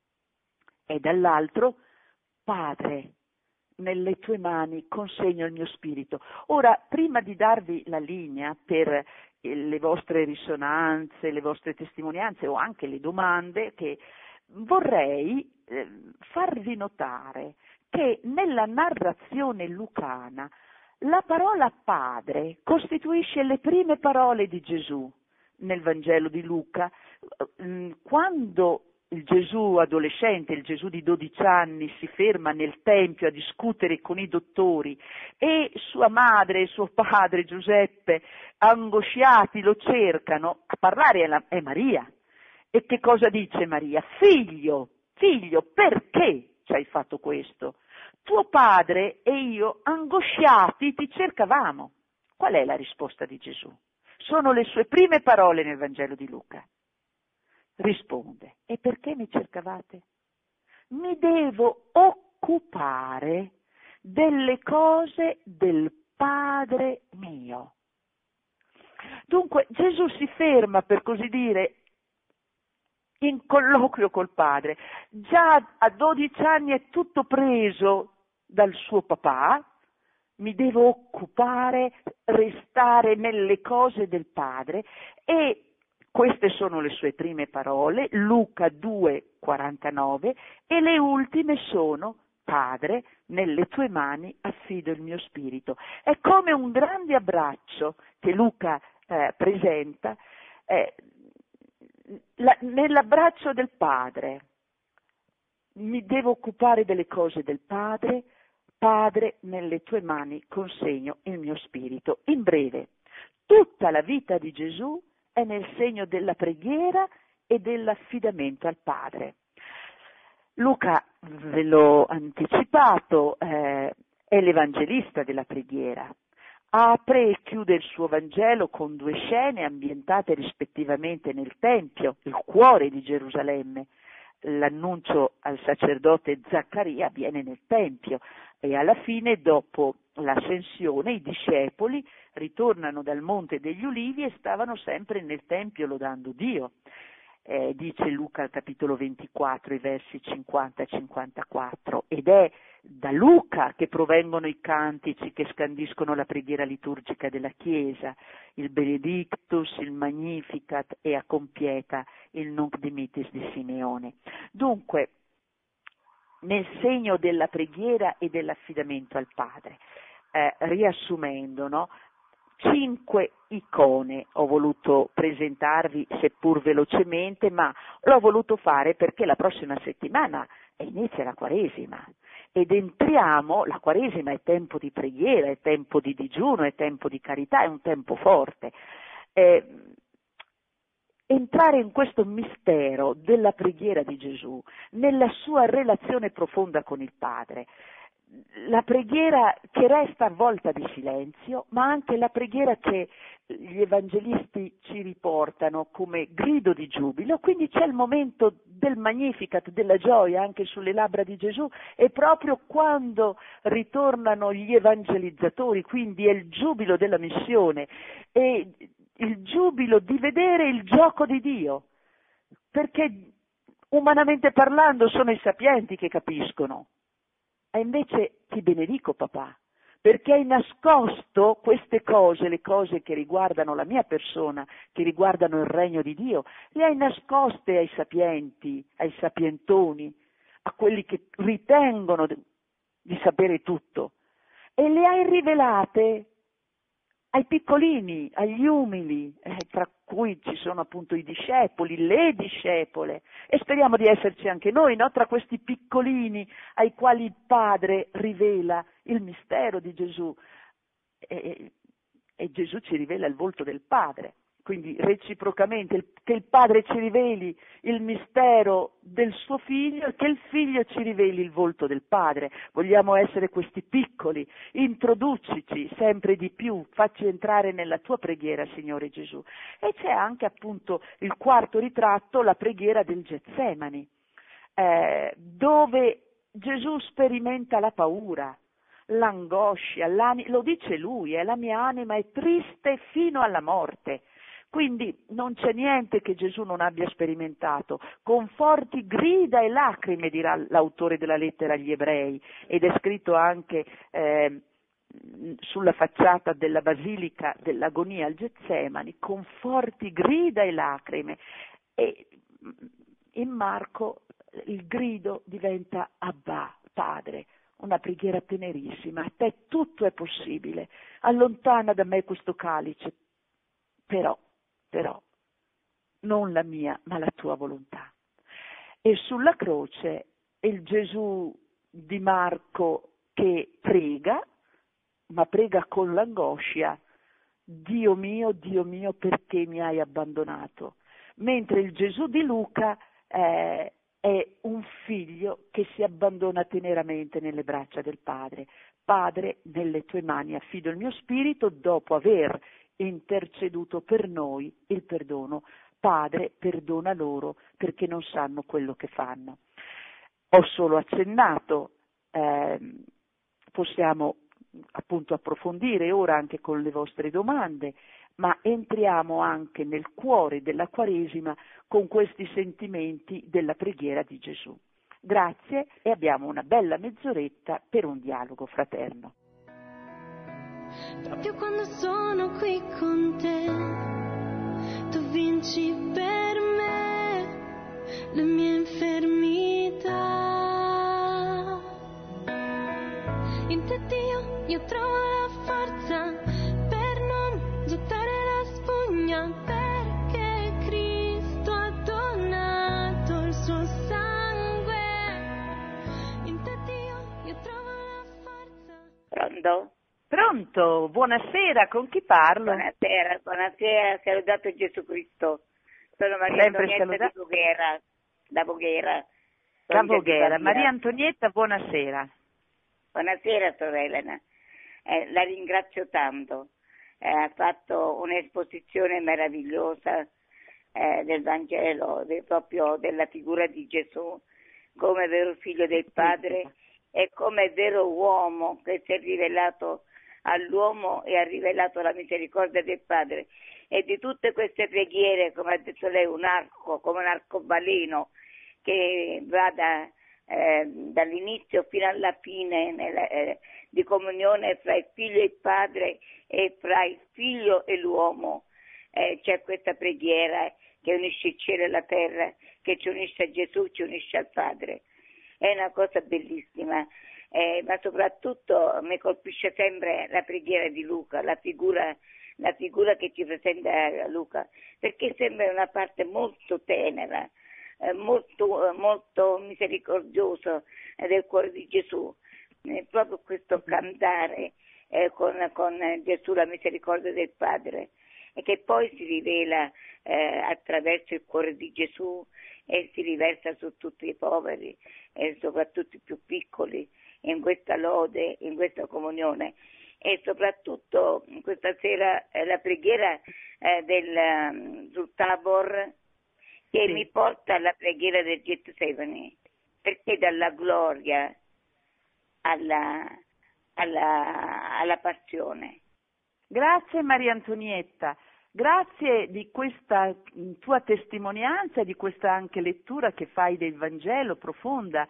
e dall'altro, Padre, nelle tue mani consegno il mio spirito. Ora, prima di darvi la linea per le vostre risonanze, le vostre testimonianze o anche le domande, che vorrei farvi notare che nella narrazione lucana la parola Padre costituisce le prime parole di Gesù nel Vangelo di Luca. Quando il Gesù adolescente, il Gesù di 12 anni, si ferma nel Tempio a discutere con i dottori e sua madre e suo padre Giuseppe, angosciati, lo cercano, a parlare è Maria. E che cosa dice Maria? Figlio, perché ci hai fatto questo? Tuo padre e io, angosciati, ti cercavamo. Qual è la risposta di Gesù? Sono le sue prime parole nel Vangelo di Luca. Risponde, e perché mi cercavate? Mi devo occupare delle cose del Padre mio. Dunque Gesù si ferma, per così dire, in colloquio col Padre. Già a 12 anni è tutto preso dal suo papà, mi devo occupare, restare nelle cose del Padre, e queste sono le sue prime parole, Luca 2,49, e le ultime sono: Padre, nelle tue mani affido il mio spirito. È come un grande abbraccio che Luca presenta nell'abbraccio del Padre. Mi devo occupare delle cose del Padre, Padre, nelle tue mani consegno il mio spirito. In breve, tutta la vita di Gesù è nel segno della preghiera e dell'affidamento al Padre. Luca, ve l'ho anticipato, è l'evangelista della preghiera. Apre e chiude il suo Vangelo con due scene ambientate rispettivamente nel Tempio, il cuore di Gerusalemme. L'annuncio al sacerdote Zaccaria avviene nel Tempio e alla fine, dopo l'ascensione, i discepoli ritornano dal Monte degli Ulivi e stavano sempre nel Tempio lodando Dio. Dice Luca al capitolo 24, i versi 50 e 54, ed è da Luca che provengono i cantici che scandiscono la preghiera liturgica della Chiesa, il Benedictus, il Magnificat e a compieta il Nunc Dimittis di Simeone. Dunque, nel segno della preghiera e dell'affidamento al Padre, riassumendo, no? 5 icone ho voluto presentarvi, seppur velocemente, ma l'ho voluto fare perché la prossima settimana inizia la Quaresima ed entriamo, la Quaresima è tempo di preghiera, è tempo di digiuno, è tempo di carità, è un tempo forte. Entrare in questo mistero della preghiera di Gesù, nella sua relazione profonda con il Padre, la preghiera che resta avvolta di silenzio, ma anche la preghiera che gli evangelisti ci riportano come grido di giubilo. Quindi c'è il momento del Magnificat, della gioia anche sulle labbra di Gesù, e proprio quando ritornano gli evangelizzatori, quindi è il giubilo della missione e il giubilo di vedere il gioco di Dio, perché umanamente parlando sono i sapienti che capiscono. E invece ti benedico, papà, perché hai nascosto queste cose, le cose che riguardano la mia persona, che riguardano il regno di Dio, le hai nascoste ai sapienti, ai sapientoni, a quelli che ritengono di sapere tutto, e le hai rivelate ai piccolini, agli umili, tra cui ci sono appunto i discepoli, le discepole, e speriamo di esserci anche noi, no? Tra questi piccolini ai quali il Padre rivela il mistero di Gesù, e Gesù ci rivela il volto del Padre. Quindi reciprocamente che il Padre ci riveli il mistero del suo Figlio e che il Figlio ci riveli il volto del Padre. Vogliamo essere questi piccoli, introducici sempre di più, facci entrare nella tua preghiera, Signore Gesù. E c'è anche appunto il quarto ritratto, la preghiera del Getsemani, dove Gesù sperimenta la paura, l'angoscia, lo dice lui, la mia anima è triste fino alla morte. Quindi non c'è niente che Gesù non abbia sperimentato, con forti grida e lacrime, dirà l'autore della lettera agli Ebrei, ed è scritto anche sulla facciata della basilica dell'agonia al Getsemani, con forti grida e lacrime. E in Marco il grido diventa Abba, Padre, una preghiera tenerissima, a te tutto è possibile, allontana da me questo calice, però non la mia ma la tua volontà. E sulla croce il Gesù di Marco che prega, ma prega con l'angoscia, Dio mio, perché mi hai abbandonato? Mentre il Gesù di Luca è un figlio che si abbandona teneramente nelle braccia del Padre. Padre, nelle tue mani affido il mio spirito, dopo aver interceduto per noi il perdono. Padre, perdona loro perché non sanno quello che fanno. Ho solo accennato, possiamo appunto approfondire ora anche con le vostre domande, ma entriamo anche nel cuore della Quaresima con questi sentimenti della preghiera di Gesù. Grazie e abbiamo una bella mezz'oretta per un dialogo fraterno. Proprio quando sono qui con te, tu vinci per me le mie infermità. In te Dio, io trovo la forza per non gettare la spugna, perché Cristo ha donato il suo sangue. In te Dio, io trovo la forza. Pronto? Pronto, buonasera, con chi parlo? Buonasera, salutato Gesù Cristo. Sono Maria Antonietta di Voghera, da Voghera. Da Voghera, Maria Antonietta, buonasera. Buonasera, sorella Elena. La ringrazio tanto. Ha fatto un'esposizione meravigliosa del Vangelo, proprio della figura di Gesù, come vero figlio del Padre e come vero uomo che si è rivelato all'uomo e ha rivelato la misericordia del Padre. E di tutte queste preghiere, come ha detto lei, un arco, come un arcobaleno che va dall'inizio fino alla fine di comunione fra il figlio e il Padre e fra il figlio e l'uomo. C'è questa preghiera che unisce il cielo e la terra, che ci unisce a Gesù, ci unisce al Padre. È una cosa bellissima. Ma soprattutto mi colpisce sempre la preghiera di Luca, la figura che ci presenta Luca, perché sembra una parte molto tenera, molto misericordioso del cuore di Gesù. Proprio questo cantare con Gesù la misericordia del Padre, e che poi si rivela attraverso il cuore di Gesù e si riversa su tutti i poveri e soprattutto i più piccoli, in questa lode, in questa comunione. E soprattutto questa sera la preghiera sul Tabor, che mi porta alla preghiera del Getsemani, perché dalla gloria alla passione. Grazie Maria Antonietta, grazie di questa tua testimonianza, di questa anche lettura che fai del Vangelo profonda.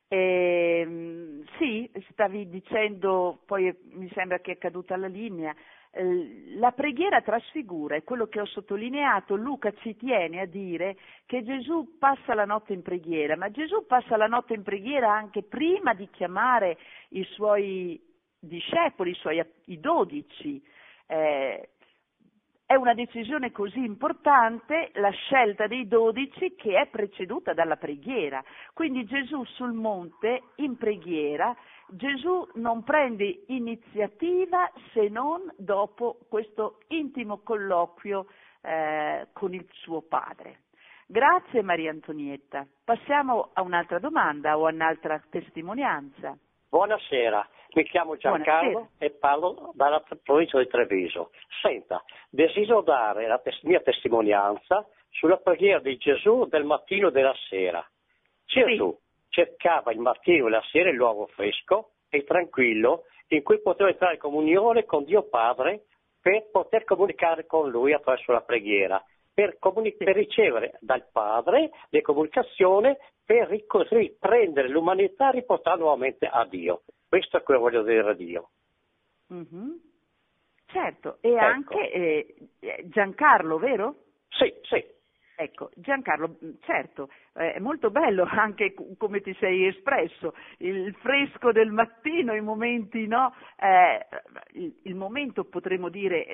Sì, stavi dicendo, poi mi sembra che è caduta la linea, la preghiera trasfigura, è quello che ho sottolineato. Luca ci tiene a dire che Gesù passa la notte in preghiera, ma Gesù passa la notte in preghiera anche prima di chiamare i suoi discepoli, i 12. È una decisione così importante, la scelta dei 12, che è preceduta dalla preghiera. Quindi Gesù sul monte, in preghiera, Gesù non prende iniziativa se non dopo questo intimo colloquio con il suo Padre. Grazie Maria Antonietta. Passiamo a un'altra domanda o a un'altra testimonianza. Buonasera, mi chiamo Giancarlo. Buonasera. E parlo dalla provincia di Treviso. Senta, desidero dare la mia testimonianza sulla preghiera di Gesù del mattino e della sera. Gesù cercava il mattino e la sera il luogo fresco e tranquillo in cui poteva entrare in comunione con Dio Padre per poter comunicare con Lui attraverso la preghiera, per ricevere dal Padre le comunicazioni, per riprendere l'umanità e riportare nuovamente a Dio. Questo è quello che voglio dire a Dio. Mm-hmm. Certo, e ecco. Anche Giancarlo, vero? Sì. Ecco, Giancarlo, certo, è molto bello anche come ti sei espresso, il fresco del mattino, i momenti, no? Il momento, potremmo dire,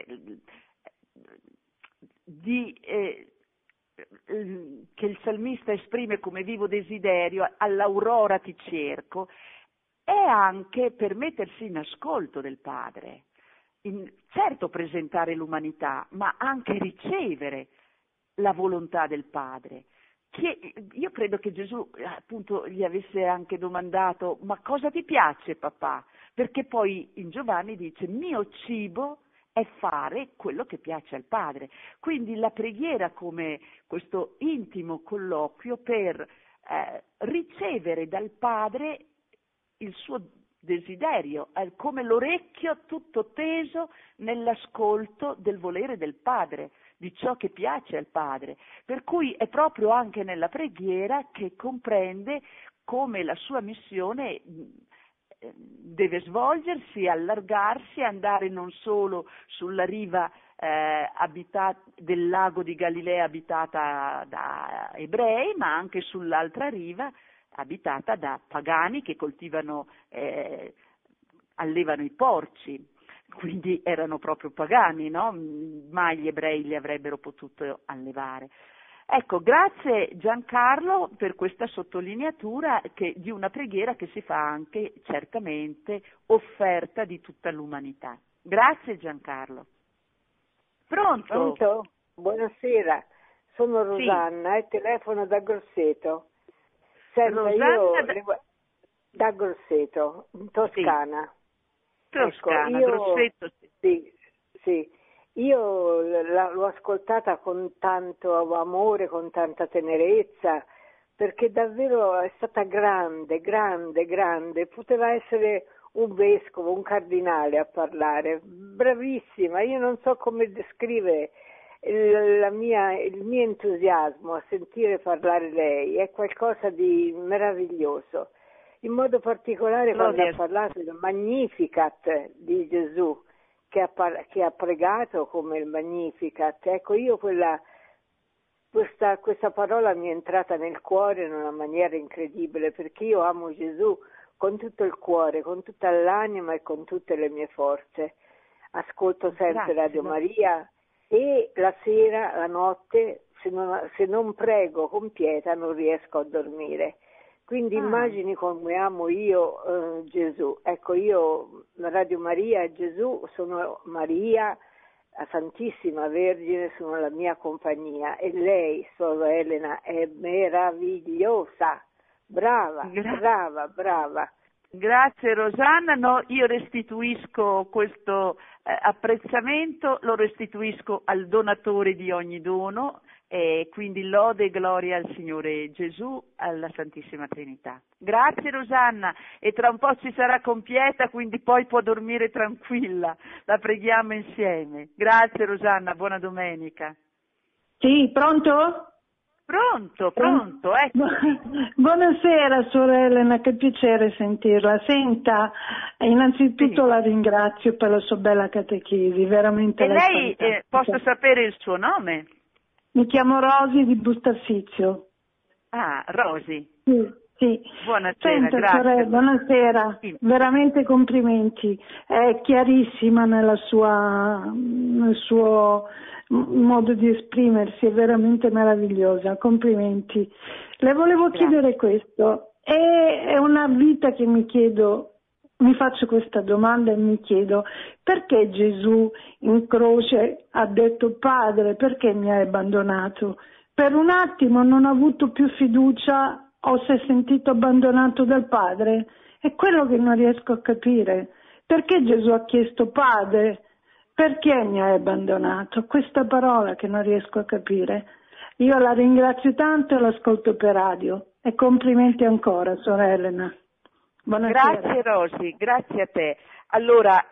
che il salmista esprime come vivo desiderio, all'aurora ti cerco, è anche per mettersi in ascolto del Padre, certo presentare l'umanità, ma anche ricevere la volontà del Padre. Io credo che Gesù appunto gli avesse anche domandato: ma cosa ti piace papà? Perché poi in Giovanni dice: mio cibo è fare quello che piace al Padre. Quindi la preghiera come questo intimo colloquio per ricevere dal Padre il suo desiderio, come l'orecchio tutto teso nell'ascolto del volere del Padre, di ciò che piace al Padre. Per cui è proprio anche nella preghiera che comprende come la sua missione deve svolgersi, allargarsi, andare non solo sulla riva del lago di Galilea abitata da ebrei, ma anche sull'altra riva abitata da pagani che coltivano, allevano i porci, quindi erano proprio pagani, no? Mai gli ebrei li avrebbero potuto allevare. Ecco, grazie Giancarlo per questa sottolineatura di una preghiera che si fa anche certamente offerta di tutta l'umanità. Grazie Giancarlo. Pronto? Buonasera, sono Rosanna e telefono da Grosseto. Senta, Rosanna da Grosseto, in Toscana. Sì. Toscana, ecco, Grosseto. Sì. Io l'ho ascoltata con tanto amore, con tanta tenerezza, perché davvero è stata grande. Poteva essere un vescovo, un cardinale a parlare. Bravissima, io non so come descrivere il mio entusiasmo a sentire parlare lei, è qualcosa di meraviglioso. In modo particolare quando ha parlato del Magnificat di Gesù, che ha pregato come il Magnificat. Ecco, io questa parola mi è entrata nel cuore in una maniera incredibile, perché io amo Gesù con tutto il cuore, con tutta l'anima e con tutte le mie forze. Ascolto sempre Radio Maria e la sera, la notte, se non prego con pietà non riesco a dormire. Quindi immagini come amo io Gesù. Ecco, io, Radio Maria e Gesù, sono Maria, la Santissima Vergine, sono la mia compagnia, e lei, Sor Elena, è meravigliosa, brava. Grazie Rosanna, no, io restituisco questo apprezzamento, lo restituisco al donatore di ogni dono, e quindi lode e gloria al Signore Gesù, alla Santissima Trinità. Grazie Rosanna, e tra un po' ci sarà compieta, quindi poi può dormire tranquilla, la preghiamo insieme. Grazie Rosanna, buona domenica. Sì, pronto? Pronto, ecco. Buonasera sorella Elena, che piacere sentirla. Senta, innanzitutto la ringrazio per la sua bella catechesi, veramente. E lei, posso sapere il suo nome? Mi chiamo Rosi di Bustaffizio. Ah, Rosi. Sì. Buonasera, Senta, grazie. sorella, buonasera, Sì. veramente complimenti, è chiarissima nel suo modo di esprimersi, è veramente meravigliosa, complimenti. Le volevo chiedere questo, è una vita che mi faccio questa domanda e mi chiedo perché Gesù in croce ha detto Padre, perché mi hai abbandonato? Per un attimo non ho avuto più fiducia o si è sentito abbandonato dal Padre? È quello che non riesco a capire. Perché Gesù ha chiesto Padre? Perché mi hai abbandonato? Questa parola che non riesco a capire. Io la ringrazio tanto e l'ascolto per radio. E complimenti ancora, sorella Elena. Buonasera. Grazie Rosy, grazie a te. Allora,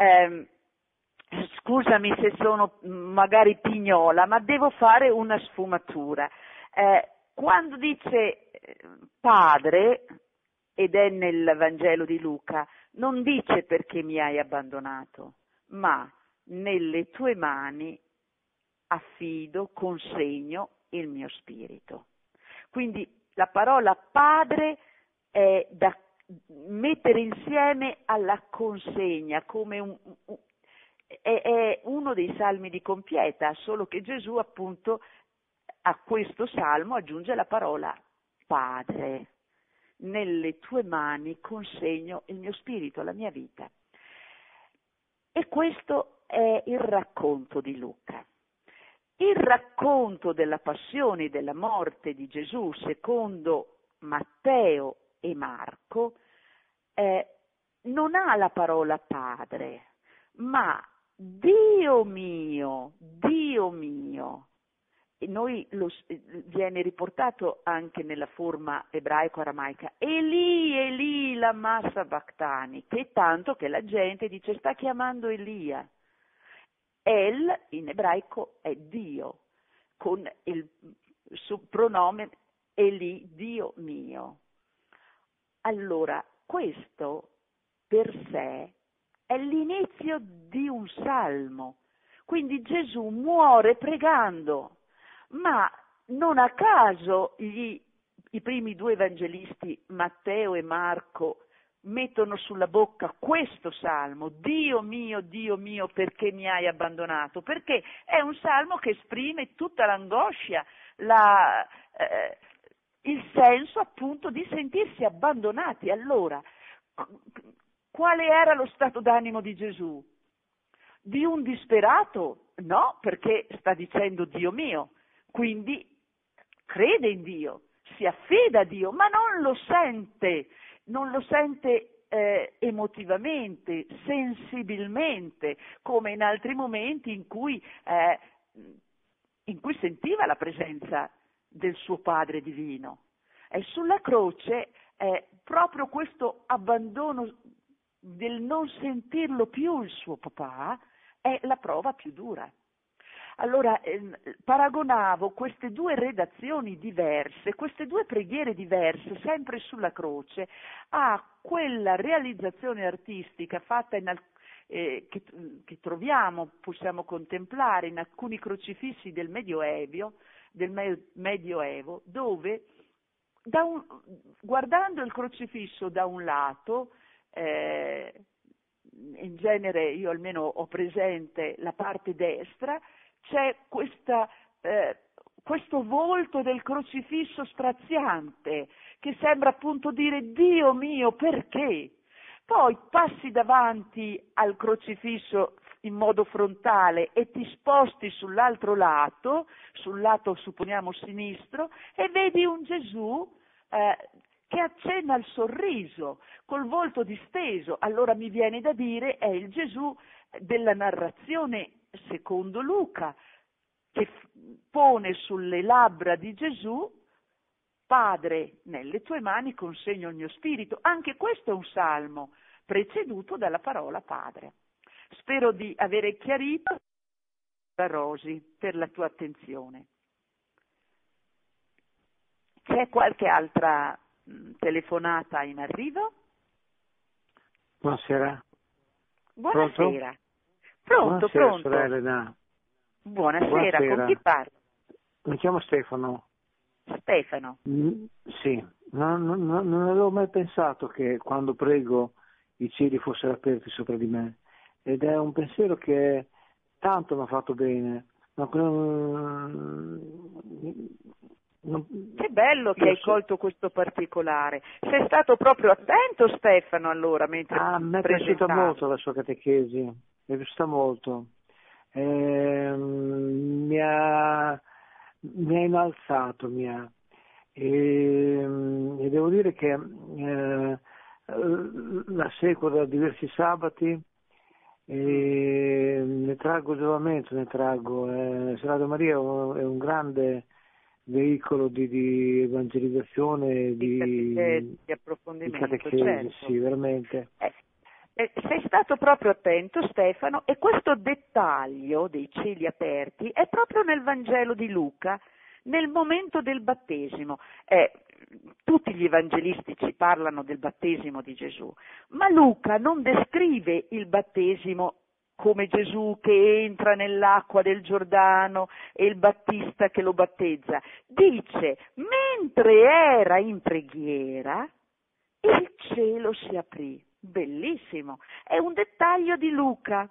scusami se sono magari pignola, ma devo fare una sfumatura. Quando dice Padre, ed è nel Vangelo di Luca, non dice perché mi hai abbandonato, ma nelle tue mani affido, consegno il mio spirito. Quindi la parola Padre è da mettere insieme alla consegna, come è uno dei salmi di compieta, solo che Gesù appunto a questo salmo aggiunge la parola Padre. Nelle tue mani consegno il mio spirito, la mia vita. E questo è il racconto di Luca. Il racconto della passione e della morte di Gesù secondo Matteo e Marco non ha la parola Padre, ma Dio mio, Dio mio. E noi viene riportato anche nella forma ebraico-aramaica, Eli, Eli, lama sabachthani, che tanto che la gente dice sta chiamando Elia. El in ebraico è Dio, con il pronome Eli, Dio mio. Allora, questo per sé è l'inizio di un salmo, quindi Gesù muore pregando, ma non a caso i primi due evangelisti, Matteo e Marco, mettono sulla bocca questo salmo, Dio mio, perché mi hai abbandonato? Perché è un salmo che esprime tutta l'angoscia, il senso appunto di sentirsi abbandonati. Allora, quale era lo stato d'animo di Gesù? Di un disperato? No, perché sta dicendo Dio mio, quindi crede in Dio, si affida a Dio, ma non lo sente emotivamente, sensibilmente, come in altri momenti in cui sentiva la presenza del suo Padre divino. E sulla croce proprio questo abbandono del non sentirlo più il suo papà è la prova più dura. Allora paragonavo queste due redazioni diverse, queste due preghiere diverse, sempre sulla croce, a quella realizzazione artistica fatta che possiamo contemplare in alcuni crocifissi del Medioevo, dove guardando il crocifisso da un lato, in genere io almeno ho presente la parte destra, c'è questo volto del crocifisso straziante che sembra appunto dire Dio mio perché? Poi passi davanti al crocifisso in modo frontale e ti sposti sull'altro lato, sul lato supponiamo sinistro, e vedi un Gesù che accenna al sorriso, col volto disteso. Allora mi viene da dire è il Gesù della narrazione secondo Luca, che pone sulle labbra di Gesù, Padre, nelle tue mani consegno il mio spirito. Anche questo è un salmo preceduto dalla parola Padre. Spero di avere chiarito, Rosy, per la tua attenzione. C'è qualche altra telefonata in arrivo? Buonasera. Buonasera. Pronto? Sorella Elena. Buonasera, con chi parlo? Mi chiamo Stefano. Stefano. Sì, Non avevo mai pensato che quando prego i cieli fossero aperti sopra di me, ed è un pensiero che tanto mi ha fatto bene. Che bello che hai colto questo particolare. Sei stato proprio attento, Stefano, allora, mentre mi è piaciuta molto la sua catechesi, mi è piaciuta molto. Mi ha innalzato, e devo dire che la seguo da diversi sabati e ne traggo giovamento, Radio Maria è un grande veicolo di evangelizzazione, di approfondimento, di catechesi, certo. Sì, veramente. Sei stato proprio attento, Stefano, e questo dettaglio dei cieli aperti è proprio nel Vangelo di Luca, nel momento del battesimo. Tutti gli evangelisti ci parlano del battesimo di Gesù, ma Luca non descrive il battesimo come Gesù che entra nell'acqua del Giordano e il Battista che lo battezza. Dice, mentre era in preghiera, il cielo si aprì. Bellissimo, è un dettaglio di Luca,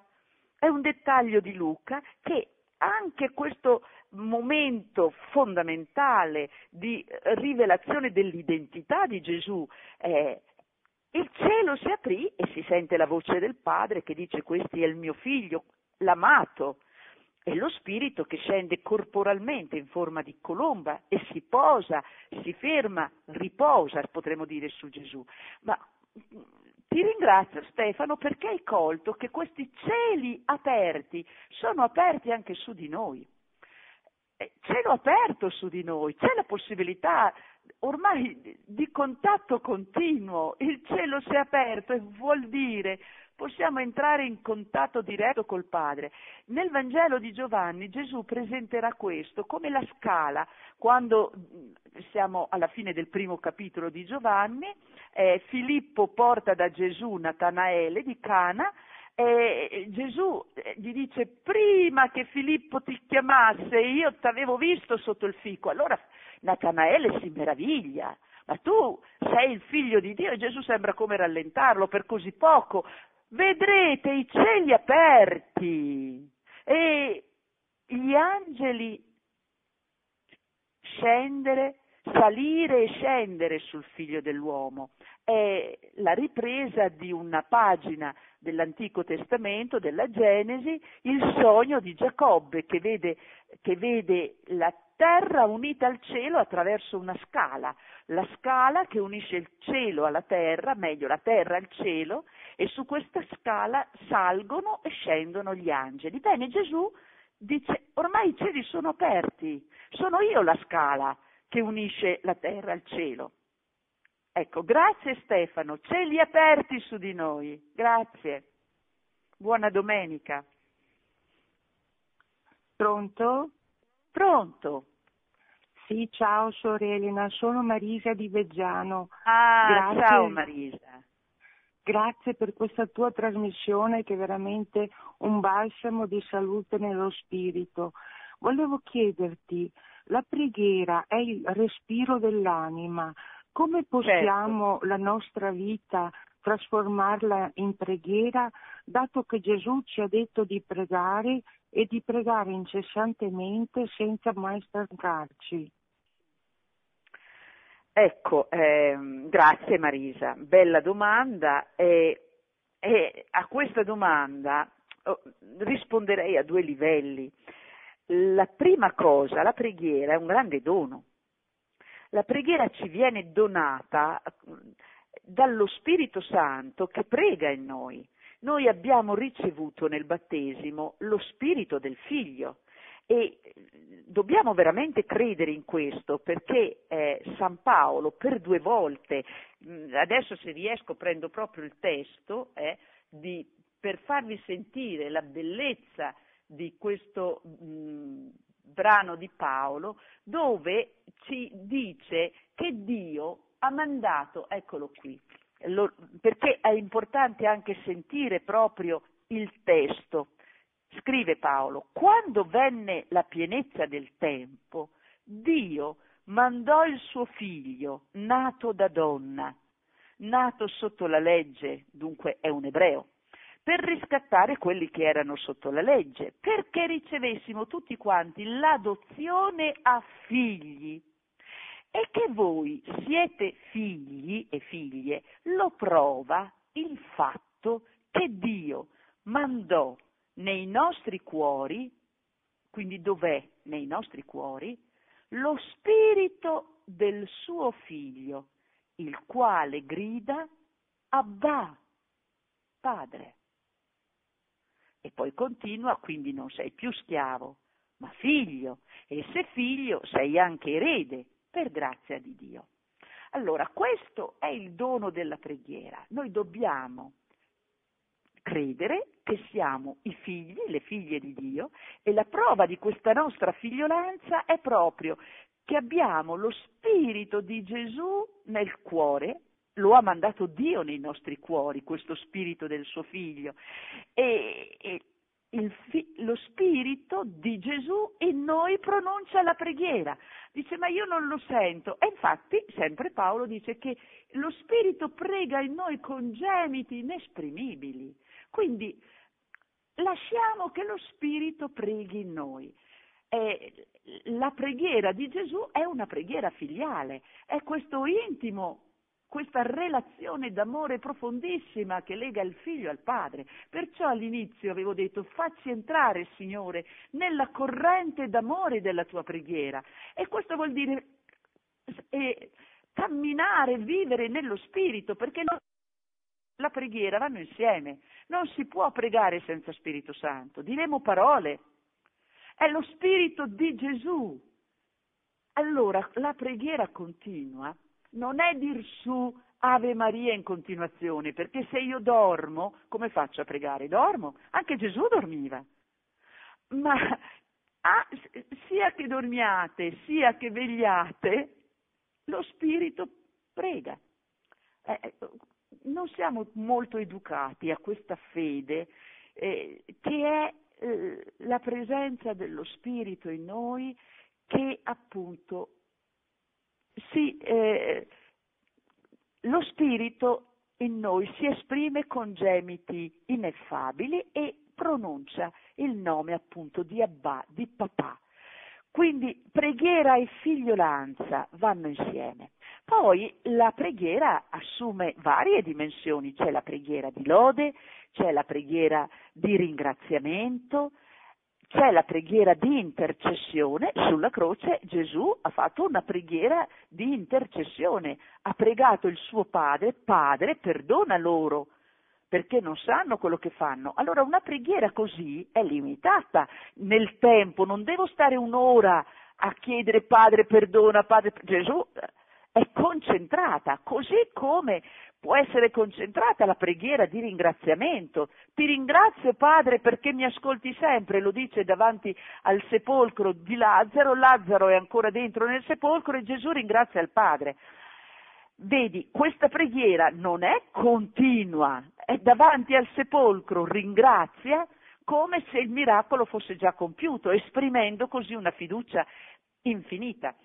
che anche questo momento fondamentale di rivelazione dell'identità di Gesù, il cielo si aprì e si sente la voce del Padre che dice: "Questo è il mio figlio, l'amato", e lo Spirito che scende corporalmente in forma di colomba e si posa, si ferma, riposa, potremmo dire, su Gesù. Ma ti ringrazio, Stefano, perché hai colto che questi cieli aperti sono aperti anche su di noi. Cielo aperto su di noi, c'è la possibilità ormai di contatto continuo, il cielo si è aperto e vuol dire possiamo entrare in contatto diretto col Padre. Nel Vangelo di Giovanni Gesù presenterà questo come la scala. Quando siamo alla fine del primo capitolo di Giovanni, Filippo porta da Gesù Natanaele di Cana, e Gesù gli dice: "Prima che Filippo ti chiamasse io t'avevo visto sotto il fico". Allora Natanaele si meraviglia: "Ma tu sei il figlio di Dio?" E Gesù sembra come rallentarlo: "Per così poco? Vedrete i cieli aperti e gli angeli salire e scendere sul figlio dell'uomo". È la ripresa di una pagina dell'Antico Testamento, della Genesi, il sogno di Giacobbe che vede la terra unita al cielo attraverso una scala, la scala che unisce il cielo alla terra, meglio la terra al cielo, e su questa scala salgono e scendono gli angeli. Bene, Gesù dice: ormai i cieli sono aperti, sono io la scala che unisce la terra al cielo. Ecco, grazie Stefano, cieli aperti su di noi, grazie. Buona domenica. Pronto? Pronto. Sì, ciao sorellina, sono Marisa di Veggiano. Grazie. Ciao Marisa. Grazie per questa tua trasmissione che è veramente un balsamo di salute nello spirito. Volevo chiederti, la preghiera è il respiro dell'anima. Come possiamo la nostra vita trasformarla in preghiera, dato che Gesù ci ha detto di pregare e di pregare incessantemente senza mai stancarci? Ecco, grazie Marisa, bella domanda, e a questa domanda risponderei a 2 livelli. La prima cosa, la preghiera è un grande dono. La preghiera ci viene donata dallo Spirito Santo che prega in noi. Noi abbiamo ricevuto nel battesimo lo Spirito del Figlio e dobbiamo veramente credere in questo, perché San Paolo per 2 volte, adesso se riesco prendo proprio il testo, per farvi sentire la bellezza di questo brano di Paolo, dove ci dice che Dio ha mandato, eccolo qui, perché è importante anche sentire proprio il testo. Scrive Paolo: quando venne la pienezza del tempo, Dio mandò il suo figlio, nato da donna, nato sotto la legge, dunque è un ebreo, per riscattare quelli che erano sotto la legge, perché ricevessimo tutti quanti l'adozione a figli. E che voi siete figli e figlie lo prova il fatto che Dio mandò nei nostri cuori, quindi dov'è nei nostri cuori, lo spirito del suo figlio, il quale grida Abba, Padre. E poi continua, quindi non sei più schiavo, ma figlio, e se figlio sei anche erede, per grazia di Dio. Allora, questo è il dono della preghiera. Noi dobbiamo credere che siamo i figli, le figlie di Dio, e la prova di questa nostra figliolanza è proprio che abbiamo lo spirito di Gesù nel cuore. Lo ha mandato Dio nei nostri cuori, questo spirito del suo figlio, e lo spirito di Gesù in noi pronuncia la preghiera. Dice, ma io non lo sento. E infatti, sempre Paolo dice che lo spirito prega in noi con gemiti inesprimibili. Quindi lasciamo che lo spirito preghi in noi. La preghiera di Gesù è una preghiera filiale, è questo intimo, questa relazione d'amore profondissima che lega il figlio al padre. Perciò all'inizio avevo detto, facci entrare, Signore, nella corrente d'amore della tua preghiera. E questo vuol dire camminare, vivere nello spirito, perché la preghiera vanno insieme. Non si può pregare senza Spirito Santo. Diremo parole. È lo spirito di Gesù. Allora, la preghiera continua non è dir su Ave Maria in continuazione, perché se io dormo, come faccio a pregare? Dormo. Anche Gesù dormiva. Ma sia che dormiate, sia che vegliate, lo Spirito prega. Non siamo molto educati a questa fede che è la presenza dello Spirito in noi, che appunto lo Spirito in noi si esprime con gemiti ineffabili e pronuncia il nome appunto di Abba, di papà. Quindi preghiera e figliolanza vanno insieme. Poi la preghiera assume varie dimensioni, c'è la preghiera di lode, c'è la preghiera di ringraziamento, c'è la preghiera di intercessione. Sulla croce Gesù ha fatto una preghiera di intercessione, ha pregato il suo Padre, Padre, perdona loro, perché non sanno quello che fanno. Allora una preghiera così è limitata nel tempo, non devo stare un'ora a chiedere Padre perdona, Padre. Gesù è concentrata, così come può essere concentrata la preghiera di ringraziamento. Ti ringrazio Padre perché mi ascolti sempre, lo dice davanti al sepolcro di Lazzaro. Lazzaro è ancora dentro nel sepolcro e Gesù ringrazia il Padre. Vedi, questa preghiera non è continua, è davanti al sepolcro, ringrazia come se il miracolo fosse già compiuto, esprimendo così una fiducia infinita.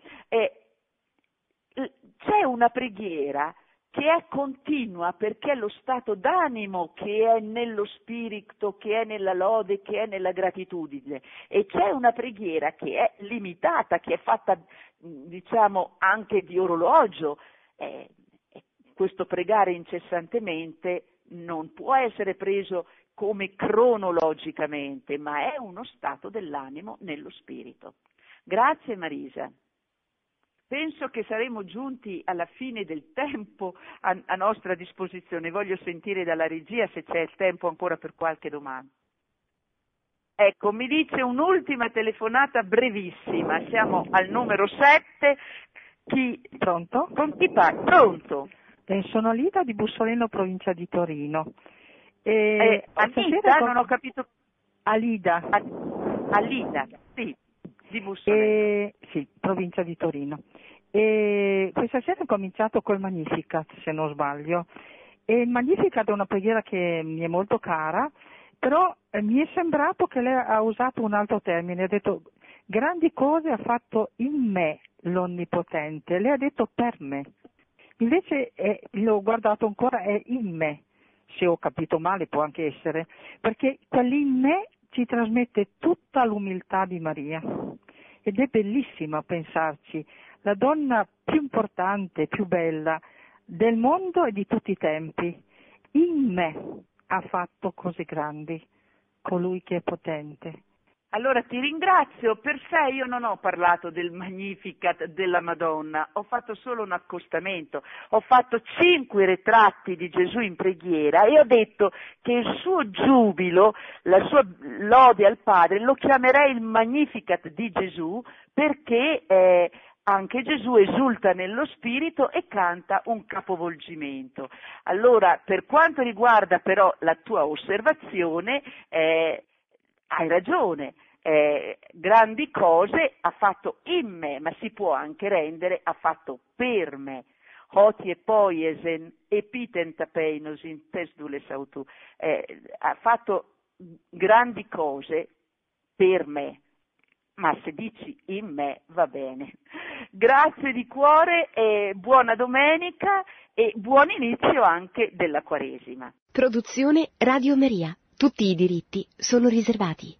C'è una preghiera che è continua perché è lo stato d'animo che è nello spirito, che è nella lode, che è nella gratitudine, e c'è una preghiera che è limitata, che è fatta, diciamo, anche di orologio. Questo pregare incessantemente non può essere preso come cronologicamente, ma è uno stato dell'animo nello spirito. Grazie Marisa. Penso che saremo giunti alla fine del tempo a nostra disposizione. Voglio sentire dalla regia se c'è il tempo ancora per qualche domanda. Ecco, mi dice un'ultima telefonata brevissima. Siamo al numero 7. Pronto? Con chi parlo? Pronto? Sono Lida di Bussoleno, provincia di Torino. Alida, non ho capito. Alida. Alida, sì. Di Bussoleno. Sì, provincia di Torino. Questa sera ho cominciato col Magnificat, se non sbaglio. E il Magnificat è una preghiera che mi è molto cara, però mi è sembrato che lei ha usato un altro termine, ha detto grandi cose ha fatto in me, l'Onnipotente, lei ha detto per me. Invece l'ho guardato ancora, è in me. Se ho capito male può anche essere, perché quell'in me ci trasmette tutta l'umiltà di Maria. Ed è bellissima pensarci, la donna più importante, più bella del mondo e di tutti i tempi. In me ha fatto cose grandi, colui che è potente. Allora ti ringrazio, per sé io non ho parlato del Magnificat della Madonna, ho fatto solo un accostamento, ho fatto 5 ritratti di Gesù in preghiera e ho detto che il suo giubilo, la sua lode al Padre, lo chiamerei il Magnificat di Gesù perché anche Gesù esulta nello spirito e canta un capovolgimento. Allora, per quanto riguarda però la tua osservazione, hai ragione, grandi cose ha fatto in me, ma si può anche rendere ha fatto per me. Hoti e poiesen epitentapeinos in tesdules autu, ha fatto grandi cose per me, ma se dici in me va bene. Grazie di cuore e buona domenica e buon inizio anche della Quaresima. Produzione Radio Maria. Tutti i diritti sono riservati.